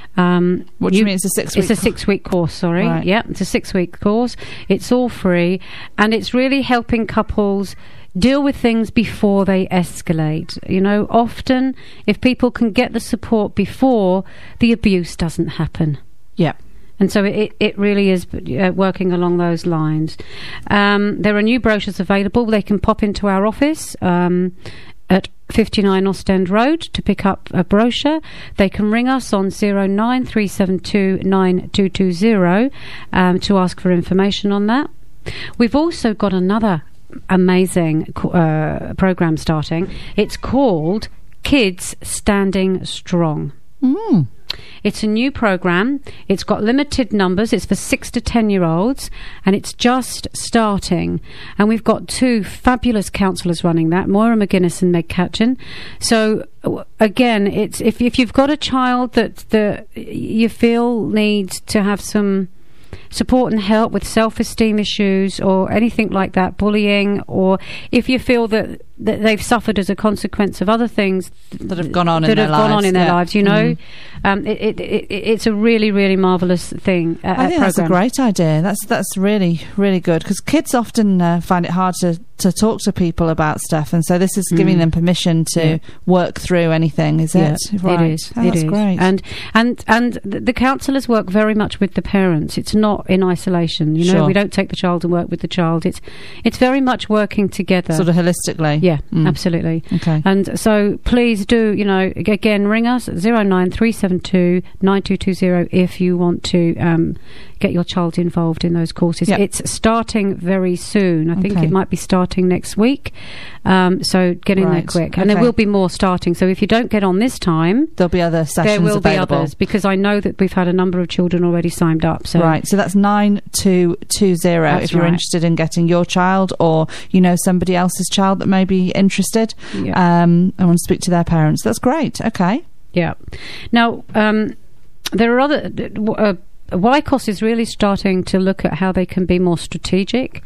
Um, what do you, you mean it's a six week It's a six week course, sorry. Right. Yeah, it's a six week course. It's all free, and it's really helping couples deal with things before they escalate. You know, often if people can get the support before, the abuse doesn't happen. Yeah. And so it, it really is uh, working along those lines. Um, there are new brochures available. They can pop into our office um, at fifty-nine Ostend Road to pick up a brochure. They can ring us on zero nine three seven two nine two two zero um, to ask for information on that. We've also got another amazing uh, program starting. It's called Kids Standing Strong. Mm. It's a new program. It's got limited numbers. It's for six to ten year olds, and it's just starting. And we've got two fabulous counsellors running that, Moira McGuinness and Meg Catchin. So again, it's if if you've got a child that that you feel needs to have some support and help with self-esteem issues or anything like that, bullying, or if you feel that, that they've suffered as a consequence of other things that have gone on that in their have gone lives, on in their yeah. lives, you know, mm-hmm. um, it, it, it, it's a really, really marvellous thing. Uh, I think that's a great idea. That's that's really, really good, because kids often uh, find it hard to, to talk to people about stuff, and so this is giving mm. them permission to yeah. work through anything. Is yeah, it? Right. It is. Oh, it that's is. great. And and and the, the counsellors work very much with the parents. It's not in isolation. You know, sure. we don't take the child and work with the child. It's it's very much working together, sort of holistically. Yeah, mm. absolutely. Okay. And so please do, you know, again, ring us at zero nine three seven two nine two two zero if you want to um, get your child involved in those courses. Yep. It's starting very soon. I think okay. it might be starting next week. Um, so get in right. there quick. Okay. And there will be more starting. So if you don't get on this time, there'll be other sessions there will available. be others, because I know that we've had a number of children already signed up. So right. So that's nine two two zero That's if you're right. interested in getting your child, or you know somebody else's child that may be interested. Yeah. Um, I want to speak to their parents. That's great. Okay. Yeah. Now, um, there are other... Uh, Y C O S is really starting to look at how they can be more strategic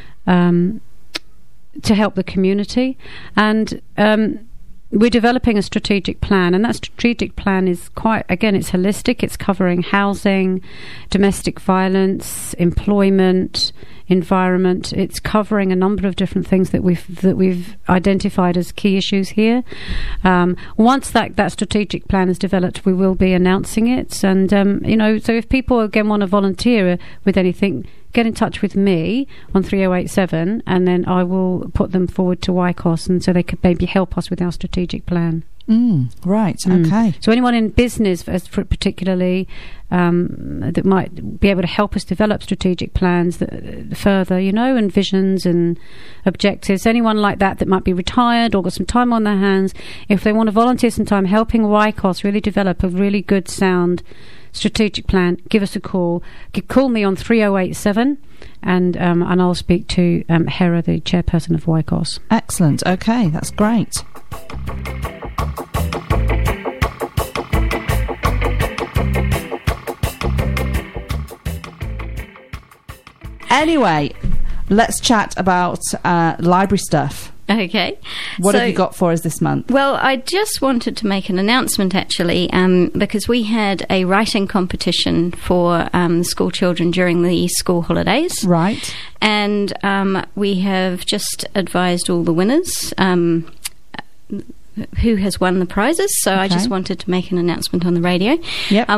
um, to help the community, and um, we're developing a strategic plan, and that strategic plan is quite, again, it's holistic. It's covering housing, domestic violence, employment, environment. It's covering a number of different things that we've that we've identified as key issues here. Um, once that, that strategic plan is developed, we will be announcing it. And um, you know, so if people again want to volunteer with anything, get in touch with me on three oh eight seven, and then I will put them forward to Y C O S, and so they could maybe help us with our strategic plan. Mm, right. Mm. Okay. So anyone in business, as for particularly, um, that might be able to help us develop strategic plans that uh, further, you know, and visions and objectives. Anyone like that that might be retired or got some time on their hands, if they want to volunteer some time helping Y C O S really develop a really good, sound strategic plan, give us a call. Call me on three oh eight seven, and um, and I'll speak to um, Hera, the chairperson of Y C O S. Excellent. Okay, that's great. Anyway, let's chat about uh, library stuff. Okay. What so, have you got for us this month? Well, I just wanted to make an announcement, actually, um, because we had a writing competition for um, school children during the school holidays. Right. And um, we have just advised all the winners um, who has won the prizes. So okay. I just wanted to make an announcement on the radio. Yep. Um,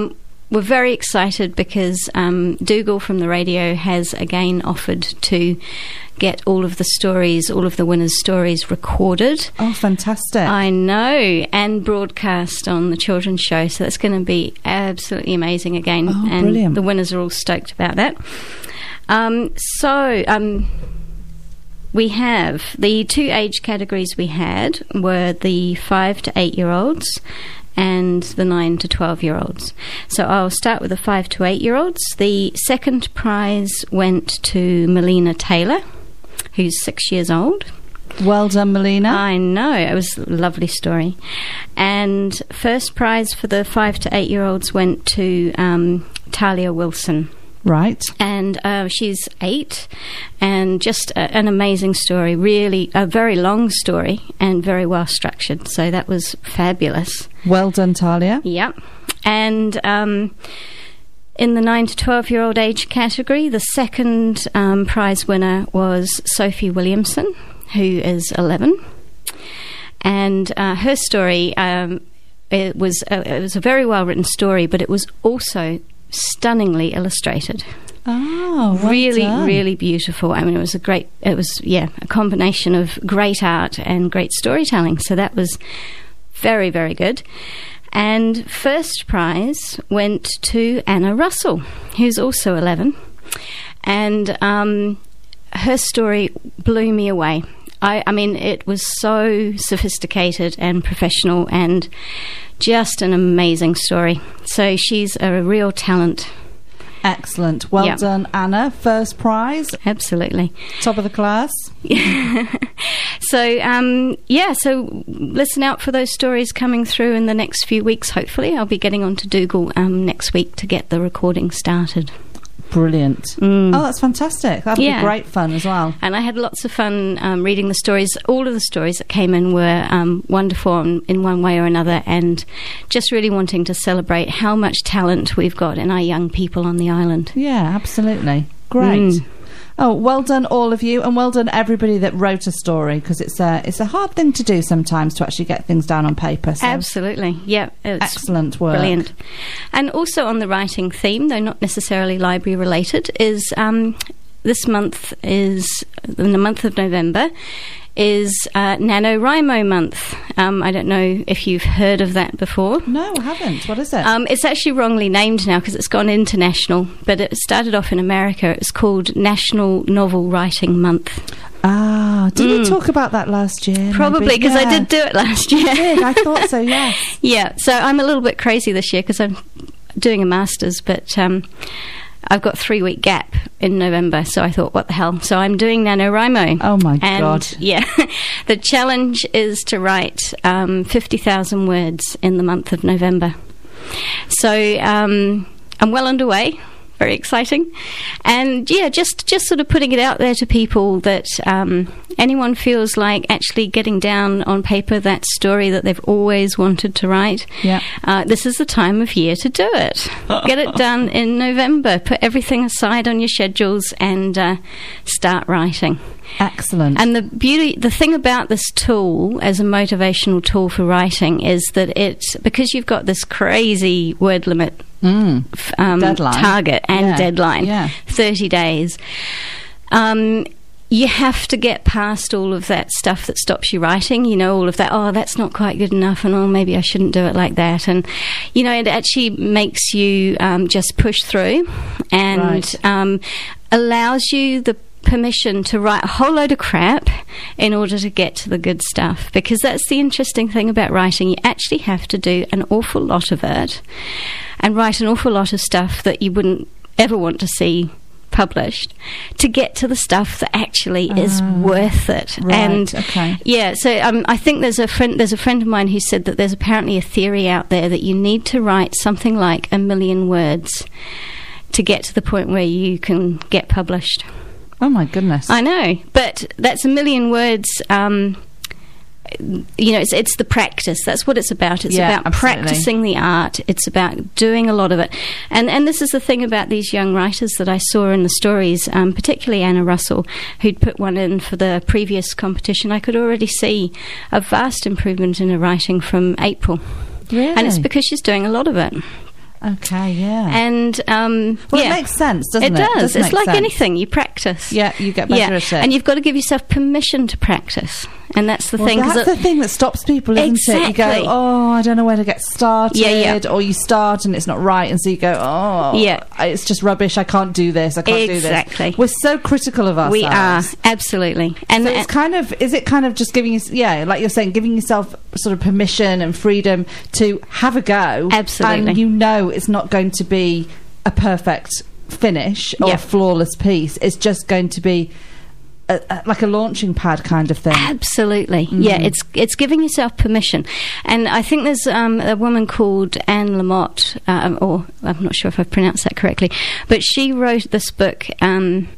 we're very excited because um, Dougal from the radio has again offered to get all of the stories, all of the winners' stories recorded. Oh, fantastic. I know, and broadcast on the children's show. So that's going to be absolutely amazing again. Oh, and brilliant. The winners are all stoked about that. Um, so... Um, We have the two age categories we had were the five to eight year olds and the nine to twelve year olds. So I'll start with the five to eight year olds. The second prize went to Melina Taylor, who's six years old. Well done, Melina. I know, it was a lovely story. And first prize for the five to eight year olds went to um, Talia Wilson. Right. And uh, she's eight, and just a, an amazing story, really a very long story and very well structured. So that was fabulous. Well done, Talia. Yep. And um, in the nine to twelve year old age category, the second um, prize winner was Sophie Williamson, who is eleven. And uh, her story, um, it was a, it was a very well written story, but it was also stunningly illustrated. Oh, well really, done. really beautiful. I mean, it was a great, it was, yeah, a combination of great art and great storytelling. So that was very, very good. And first prize went to Anna Russell, who's also eleven. And um, her story blew me away. I, I mean, it was so sophisticated and professional and just an amazing story. So she's a real talent. Excellent. Well Yep. done, Anna. First prize. Absolutely. Top of the class. So, um, yeah, so listen out for those stories coming through in the next few weeks, hopefully. I'll be getting on to Dougal um, next week to get the recording started. Brilliant. Mm. Oh, that's fantastic. That'll Yeah. be great fun as well. And I had lots of fun um, reading the stories. All of the stories that came in were um, wonderful in, in one way or another, and just really wanting to celebrate how much talent we've got in our young people on the island. Yeah, absolutely. Great. Mm. Oh, well done, all of you, and well done everybody that wrote a story, because it's a it's a hard thing to do sometimes to actually get things down on paper. So Absolutely, yeah, it's excellent work. brilliant. And also on the writing theme, though not necessarily library related, is um, this month is in the month of November is uh, NaNoWriMo month. Um, I don't know if you've heard of that before. No, I haven't. What is it? Um, it's actually wrongly named now because it's gone international, but it started off in America. It's called National Novel Writing Month. Ah, did we Mm. talk about that last year? Probably maybe? because I Yeah. did do it last year. You did, I thought so, yes. Yeah, so I'm a little bit crazy this year because I'm doing a master's, but um, I've got a three-week gap in November, so I thought, what the hell? So I'm doing NaNoWriMo. Oh, my and, God. Yeah, the challenge is to write um, fifty thousand words in the month of November. So um, I'm well underway. Very exciting. And yeah, just, just sort of putting it out there to people that um, anyone feels like actually getting down on paper that story that they've always wanted to write. Yeah. Uh, this is the time of year to do it. Get it done in November. Put everything aside on your schedules and uh, start writing. Excellent. And the beauty, the thing about this tool as a motivational tool for writing is that it's, because you've got this crazy word limit Mm. f- um, Deadline. target and Yeah. deadline, Yeah. thirty days. Um, you have to get past all of that stuff that stops you writing, you know, all of that, oh, that's not quite good enough, and oh, maybe I shouldn't do it like that. And, you know, it actually makes you um, just push through and Right. um, allows you the permission to write a whole load of crap in order to get to the good stuff, because that's the interesting thing about writing. You actually have to do an awful lot of it and write an awful lot of stuff that you wouldn't ever want to see published to get to the stuff that actually is Ah, worth it. right, And okay. yeah, so um, I think there's a friend there's a friend of mine who said that there's apparently a theory out there that you need to write something like a million words to get to the point where you can get published. Oh, my goodness. I know, but that's a million words. Um, you know, it's it's the practice. That's what it's about. It's Yeah, about absolutely. practicing the art. It's about doing a lot of it. And and this is the thing about these young writers that I saw in the stories, um, particularly Anna Russell, who'd put one in for the previous competition. I could already see a vast improvement in her writing from April. Really? And it's because she's doing a lot of it. Okay, yeah. And um, well, yeah. it makes sense, doesn't it? It does. does It's make like sense. anything. You practice. Yeah, you get better yeah. at it. And you've got to give yourself permission to practice. And that's the well, thing. 'cause that's it- the thing that stops people, isn't it? You Exactly. go, oh, I don't know where to get started. Yeah, yeah. Or you start and it's not right, and so you go, oh, Yeah. it's just rubbish. I can't do this. I can't Exactly. do this. We're so critical of ourselves. we are, absolutely. And So it's kind of, is it kind of just giving you, yeah, like you're saying, giving yourself sort of permission and freedom to have a go. Absolutely. And you know it's not going to be a perfect finish or Yeah. a flawless piece. It's just going to be a, a, like a launching pad kind of thing. Absolutely, Mm. yeah. It's it's giving yourself permission, and I think there's um, a woman called Anne Lamott, um, or I'm not sure if I've pronounced that correctly, but she wrote this book, um,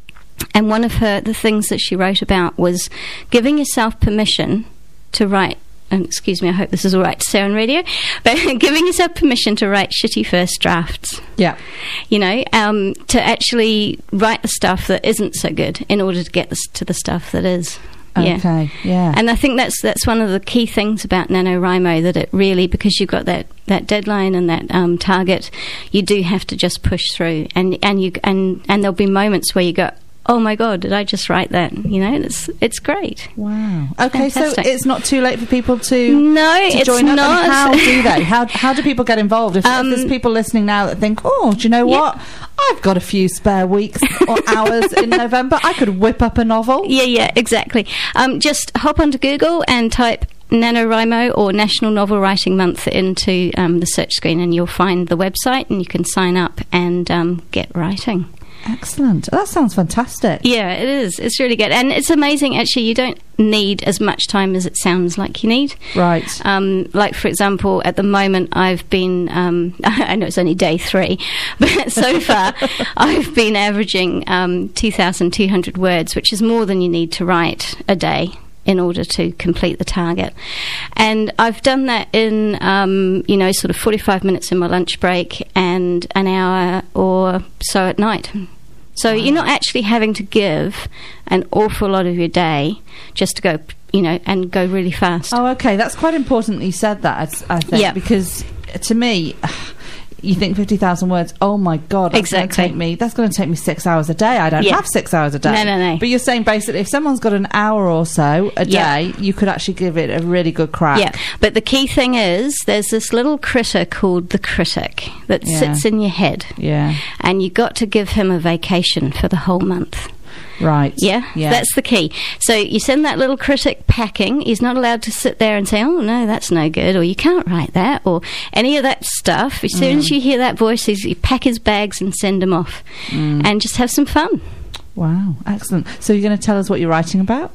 and one of her the things that she wrote about was giving yourself permission to write. Um, excuse me, I hope this is all right to say on radio, but giving yourself permission to write shitty first drafts. Yeah. You know, um, to actually write the stuff that isn't so good in order to get this, to the stuff that is. Yeah. Okay, yeah. And I think that's that's one of the key things about NaNoWriMo, that it really, because you've got that, that deadline and that um, target, you do have to just push through, and and you and and there'll be moments where you go, oh my God, did I just write that? You know, it's it's great. Wow. Okay, Fantastic. so it's not too late for people to No, to it's join up. not. And how do they? How how do people get involved? If, Um, if there's people listening now that think, oh, do you know Yeah. what? I've got a few spare weeks or hours in November. I could whip up a novel. Yeah, yeah, exactly. Um, just hop onto Google and type NaNoWriMo or National Novel Writing Month into um, the search screen, and you'll find the website, and you can sign up and um, get writing. Excellent. That sounds fantastic. Yeah, it is. It's really good. And it's amazing, actually. You don't need as much time as it sounds like you need. Right. Um, like, for example, at the moment, I've been, um, I know it's only day three, but so far, I've been averaging um, two thousand two hundred words, which is more than you need to write a day in order to complete the target. And I've done that in, um, you know, sort of forty-five minutes in my lunch break and an hour or so at night. So wow. You're not actually having to give an awful lot of your day just to go, you know, and go really fast. Oh, okay. That's quite important that you said that, I think, Yeah. because to me, you think fifty thousand words, oh my God, that's Exactly. going to take me, that's going to take me six hours a day. I don't Yeah. have six hours a day. No, no, no. But you're saying basically if someone's got an hour or so a Yeah. day, you could actually give it a really good crack. Yeah, but the key thing is there's this little critter called the critic that Yeah. sits in your head, Yeah. and you've got to give him a vacation for the whole month. Right. Yeah? Yeah. That's the key. So you send that little critic packing. He's not allowed to sit there and say, oh, no, that's no good, or you can't write that, or any of that stuff. As soon as you hear that voice, he's, you pack his bags and send him off, and just have some fun. Wow. Excellent. So you're going to tell us what you're writing about?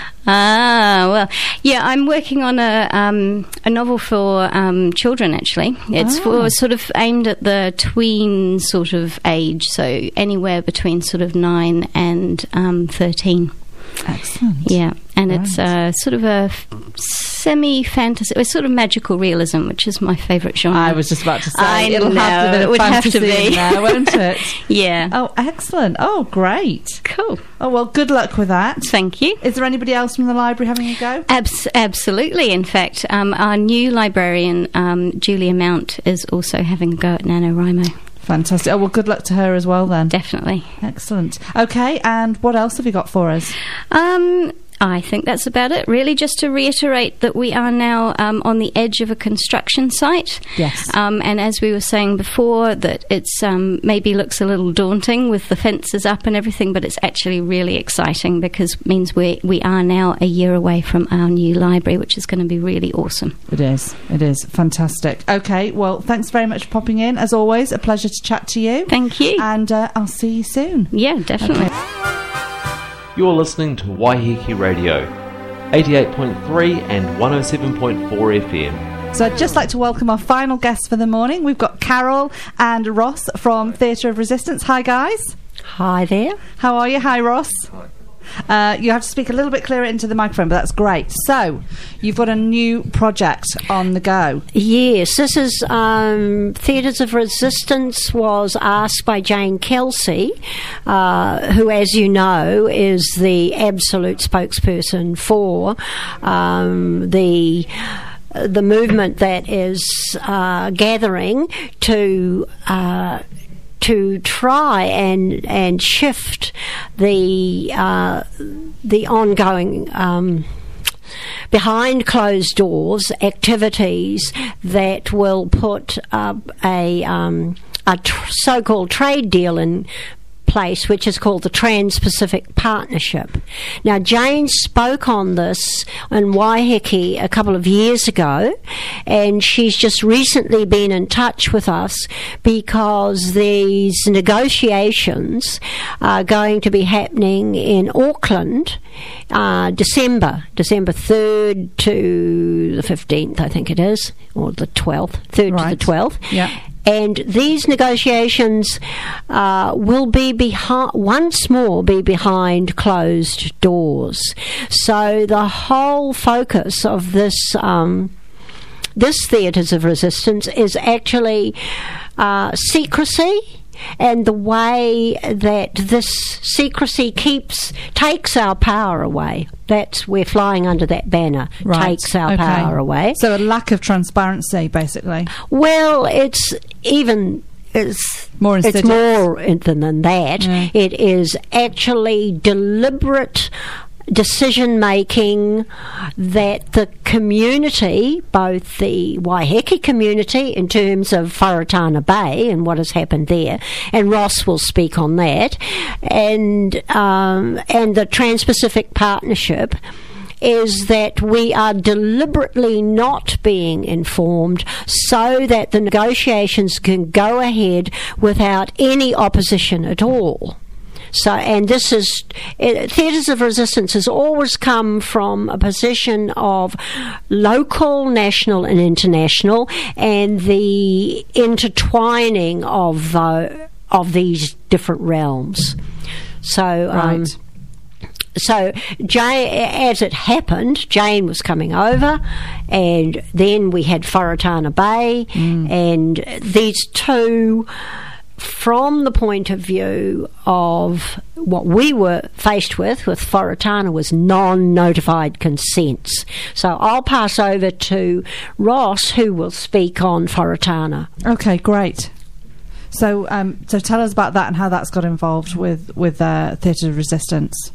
Ah, well, yeah, I'm working on a um, a novel for um, children, actually. It's Ah. for sort of aimed at the tween sort of age, so anywhere between sort of nine and um, thirteen. Excellent. Yeah, and it's Right. uh, sort of a f- semi-fantasy, it's sort of magical realism, which is my favourite genre. I was just about to say, I it'll know, have to be it would have to fantasy in be. there, won't it? Yeah. Oh, excellent. Oh, great. Cool. Oh, well, good luck with that. Thank you. Is there anybody else from the library having a go? Abs- absolutely. In fact, um, our new librarian, um, Julia Mount, is also having a go at NaNoWriMo. Fantastic. Oh, well, good luck to her as well then. Definitely. Excellent. Okay, and what else have you got for us? Um, I think that's about it. Really, just to reiterate that we are now um, on the edge of a construction site. Yes. Um, and as we were saying before, that it's um, maybe looks a little daunting with the fences up and everything, but it's actually really exciting because it means we we are now a year away from our new library, which is going to be really awesome. It is. It is. Fantastic. Okay, well, thanks very much for popping in. As always, a pleasure to chat to you. Thank you. And uh, I'll see you soon. Yeah, definitely. You're listening to Waiheke Radio, eighty-eight point three and one oh seven point four F M. So I'd just like to welcome our final guests for the morning. We've got Carol and Ross from Theatre of Resistance. Hi, guys. Hi there. How are you? Hi, Ross. Hi. Uh, you have to speak a little bit clearer into the microphone, but that's great. So, you've got a new project on the go. Yes, this is um, Theatres of Resistance was asked by Jane Kelsey, uh, who, as you know, is the absolute spokesperson for um, the the movement that is uh, gathering to uh, to try and and shift the uh, the ongoing um, behind closed doors activities that will put uh, a um, a tr- so-called trade deal in place, which is called the Trans-Pacific Partnership. Now, Jane spoke on this in Waiheke a couple of years ago, and she's just recently been in touch with us because these negotiations are going to be happening in Auckland uh, December, December third to the fifteenth, I think it is, or the twelfth, third Right. to the twelfth. Yeah. And these negotiations uh, will be behind, once more be behind closed doors. So the whole focus of this um, this Theatres of Resistance is actually uh, secrecy, and the way that this secrecy keeps takes our power away. That's we're flying under that banner. Right. Takes our Okay. power away. So a lack of transparency, basically. Well, it's even it's More it's insidious. more in- than, than that. Yeah. It is actually deliberate decision making that the community, both the Waiheke community in terms of Wharatana Bay and what has happened there, and Ross will speak on that, and um, and the Trans-Pacific Partnership, is that we are deliberately not being informed so that the negotiations can go ahead without any opposition at all. So, and this is, uh, Theatres of Resistance has always come from a position of local, national and international, and the intertwining of, uh, of these different realms. So, um, Right. So, Jane, as it happened, Jane was coming over, and then we had Wharatana Bay, Mm. and these two, from the point of view of what we were faced with, with Wharatana, was non-notified consents. So I'll pass over to Ross, who will speak on Wharatana. Okay, great. So, um, so tell us about that and how that's got involved with with uh, Theatre of Resistance.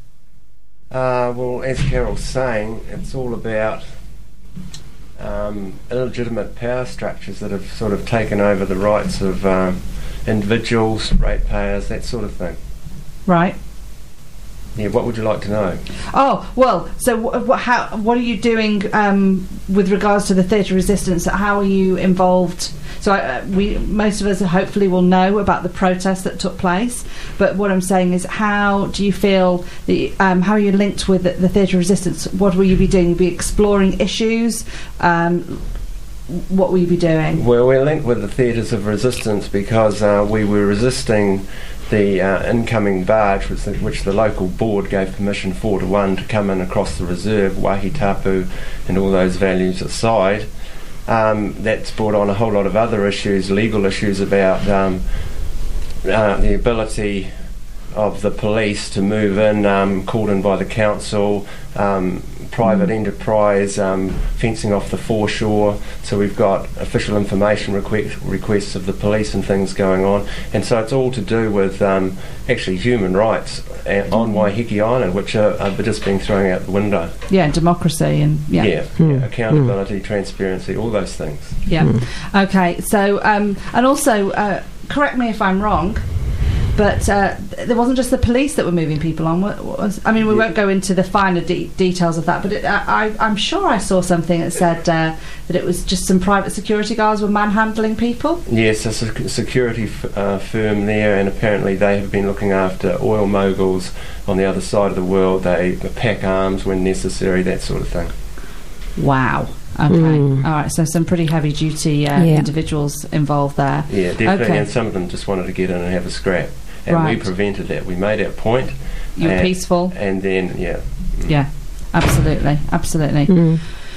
Uh, well, as Carol's saying, it's all about um, illegitimate power structures that have sort of taken over the rights of um, individuals, ratepayers, that sort of thing. Right. Yeah, what would you like to know? Oh, well, so wh- wh- how, what are you doing um, with regards to the Theatre of Resistance? How are you involved? So uh, we, most of us hopefully will know about the protest that took place, but what I'm saying is, how do you feel, the, um, how are you linked with the, the Theatre of Resistance? What will you be doing? You'll be exploring issues? Um, what will you be doing? Well, we're linked with the Theatres of Resistance because uh, we were resisting the uh, incoming barge, which the, which the local board gave permission four to one to come in across the reserve, Waihi Tapu and all those values aside. Um, that's brought on a whole lot of other issues, legal issues about um, uh, the ability of the police to move in, um, called in by the council, um, private mm. enterprise, um, fencing off the foreshore. So we've got official information request, requests of the police and things going on. And so it's all to do with um, actually human rights a- on Waiheke Island, which are, are just being thrown out the window. Yeah, and democracy and yeah, yeah, Mm. yeah accountability, mm. transparency, all those things. Yeah. Mm. Okay. So, um, and also, uh, correct me if I'm wrong, but uh, th- there wasn't just the police that were moving people on. What, what was, I mean, we Yeah. won't go into the finer de- details of that, but it, I, I, I'm sure I saw something that said uh, that it was just some private security guards were manhandling people. Yes, a sec- security f- uh, firm there, and apparently they have been looking after oil moguls on the other side of the world. They pack arms when necessary, that sort of thing. Wow. Okay. Mm. All right. So some pretty heavy duty uh, Yeah. individuals involved there. Yeah, definitely, Okay. and some of them just wanted to get in and have a scrap. And Right. we prevented that. We made our point. You were and, peaceful. And then, yeah. Yeah. Absolutely. Absolutely. Mm.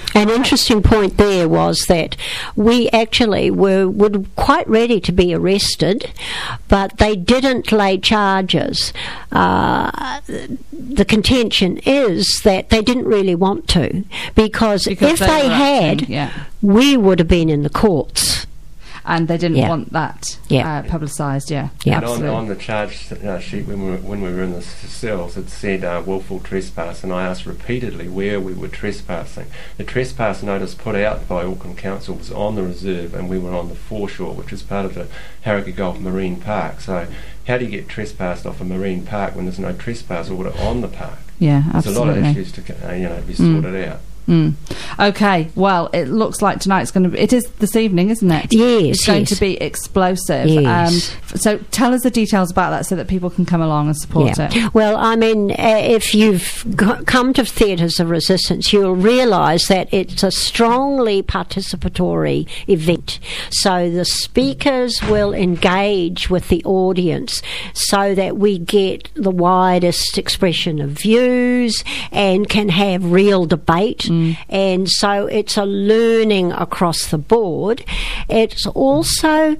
An interesting point there was that we actually were, were quite ready to be arrested, but they didn't lay charges. Uh, the contention is that they didn't really want to, because, because if they, they had, acting, yeah. we would have been in the courts. And they didn't yeah. want that yeah. uh, publicised, yeah. yeah. And on, on the charge uh, sheet, when we, were, when we were in the cells, it said uh, willful trespass, and I asked repeatedly where we were trespassing. The trespass notice put out by Auckland Council was on the reserve, and we were on the foreshore, which is part of the Hauraki Gulf Marine Park. So how do you get trespassed off a marine park when there's no trespass order on the park? Yeah, there's absolutely. There's a lot of issues to uh, you know, be sorted mm. out. Mm. Okay, well, it looks like tonight's going to be... It is this evening, isn't it? Yes, It's going yes. to be explosive. Yes. Um, f- so tell us the details about that so that people can come along and support yeah. it. Well, I mean, uh, if you've g- come to Theatres of Resistance, you'll realise that it's a strongly participatory event. So the speakers will engage with the audience so that we get the widest expression of views and can have real debate. Mm. And so it's a learning across the board. It's also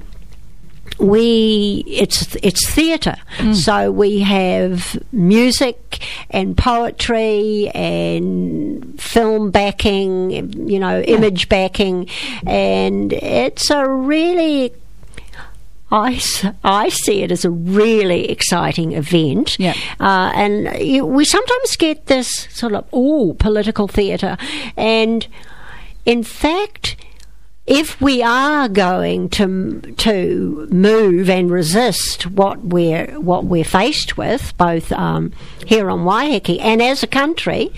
we it's it's theatre, mm. so we have music and poetry and film backing, you know, yeah. image backing, and it's a really I, I see it as a really exciting event. Yeah. Uh, and you, we sometimes get this sort of, ooh, political theatre. And in fact, if we are going to to move and resist what we're what we're faced with, both um, here on Waiheke and as a country,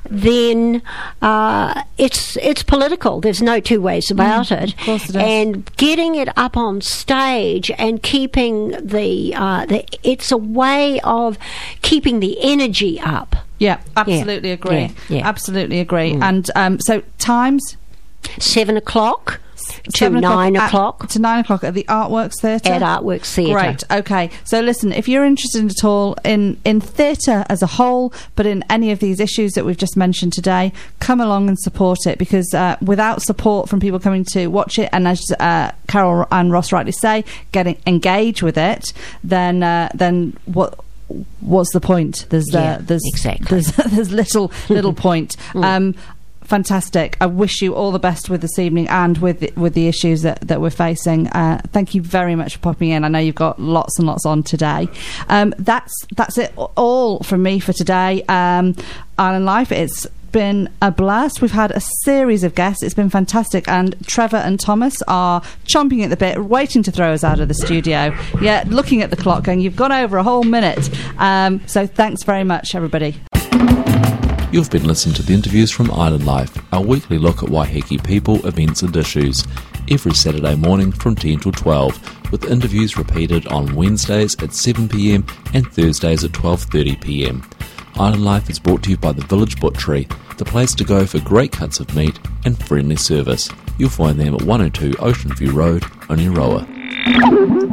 then uh, it's it's political. There's no two ways about mm, it. Of course it is. And getting it up on stage and keeping the the, the it's a way of keeping the energy up. Yeah, absolutely yeah. agree. Yeah, yeah. Absolutely agree. Mm. And um, so times. Seven o'clock to Seven nine o'clock o'clock. At, to nine o'clock at the Artworks Theatre. At Artworks Theatre. Great. Okay. So listen, if you're interested at all in in theatre as a whole, but in any of these issues that we've just mentioned today, come along and support it, because uh, without support from people coming to watch it, and as uh, Carol and Ross rightly say, getting engaged with it, then uh, then what? What's the point? There's yeah, uh, there's exactly. there's there's little little point. Mm. Um, Fantastic. I wish you all the best with this evening and with the, with the issues that, that we're facing. Uh, thank you very much for popping in. I know you've got lots and lots on today. Um, that's that's it all from me for today. Um, Island Life, it's been a blast. We've had a series of guests. It's been fantastic. And Trevor and Thomas are chomping at the bit, waiting to throw us out of the studio. Yeah, looking at the clock going, you've gone over a whole minute. Um, so thanks very much, everybody. You've been listening to the interviews from Island Life, our weekly look at Waiheke people, events and issues, every Saturday morning from ten till twelve, with interviews repeated on Wednesdays at seven p m and Thursdays at twelve thirty p m. Island Life is brought to you by the Village Butchery, the place to go for great cuts of meat and friendly service. You'll find them at one oh two Ocean View Road, Oneroa.